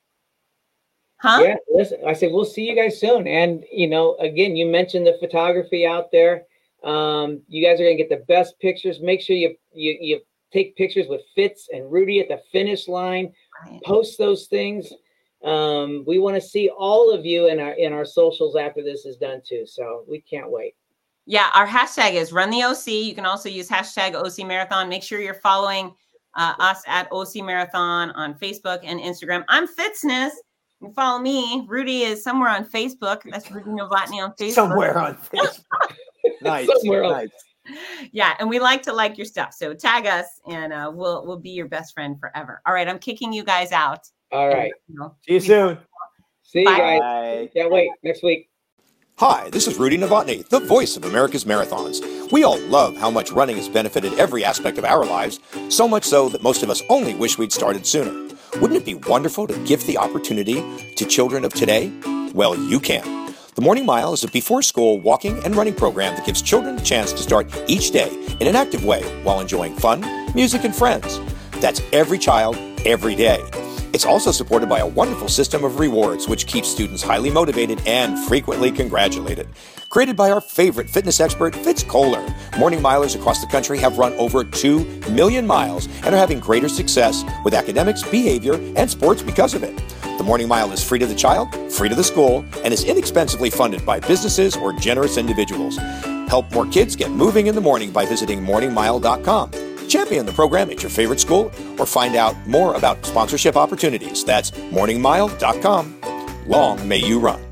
Speaker 2: Huh?
Speaker 4: Yeah, listen, I said, we'll see you guys soon. And, you know, again, you mentioned the photography out there. Um, you guys are going to get the best pictures. Make sure you, you, you take pictures with Fitz and Rudy at the finish line,
Speaker 2: Right.
Speaker 4: Post those things. Um, we want to see all of you in our, in our socials after this is done too. So we can't wait.
Speaker 2: Yeah, our hashtag is Run the O C. You can also use hashtag O C Marathon. Make sure you're following uh, us at O C Marathon on Facebook and Instagram. I'm Fitzness. You can follow me. Rudy is somewhere on Facebook. That's Rudy Novotny on Facebook.
Speaker 3: Somewhere on Facebook. Nice.
Speaker 4: Somewhere else.
Speaker 3: Nice.
Speaker 2: Yeah, and we like to like your stuff. So tag us, and uh, we'll we'll be your best friend forever. All right, I'm kicking you guys out.
Speaker 4: All right.
Speaker 2: And, you know,
Speaker 3: See you soon.
Speaker 4: See you
Speaker 2: Bye.
Speaker 4: guys.
Speaker 3: Bye.
Speaker 4: Can't wait. Next week.
Speaker 1: Hi, this is Rudy Novotny, the voice of America's Marathons. We all love how much running has benefited every aspect of our lives, so much so that most of us only wish we'd started sooner. Wouldn't it be wonderful to give the opportunity to children of today? Well, you can. The Morning Mile is a before-school walking and running program that gives children a chance to start each day in an active way while enjoying fun, music, and friends. That's every child, every day. It's also supported by a wonderful system of rewards, which keeps students highly motivated and frequently congratulated. Created by our favorite fitness expert, Fitz Kohler, Morning Milers across the country have run over two million miles and are having greater success with academics, behavior, and sports because of it. The Morning Mile is free to the child, free to the school, and is inexpensively funded by businesses or generous individuals. Help more kids get moving in the morning by visiting morning mile dot com. Champion the program at your favorite school or find out more about sponsorship opportunities. That's morning mile dot com. Long may you run.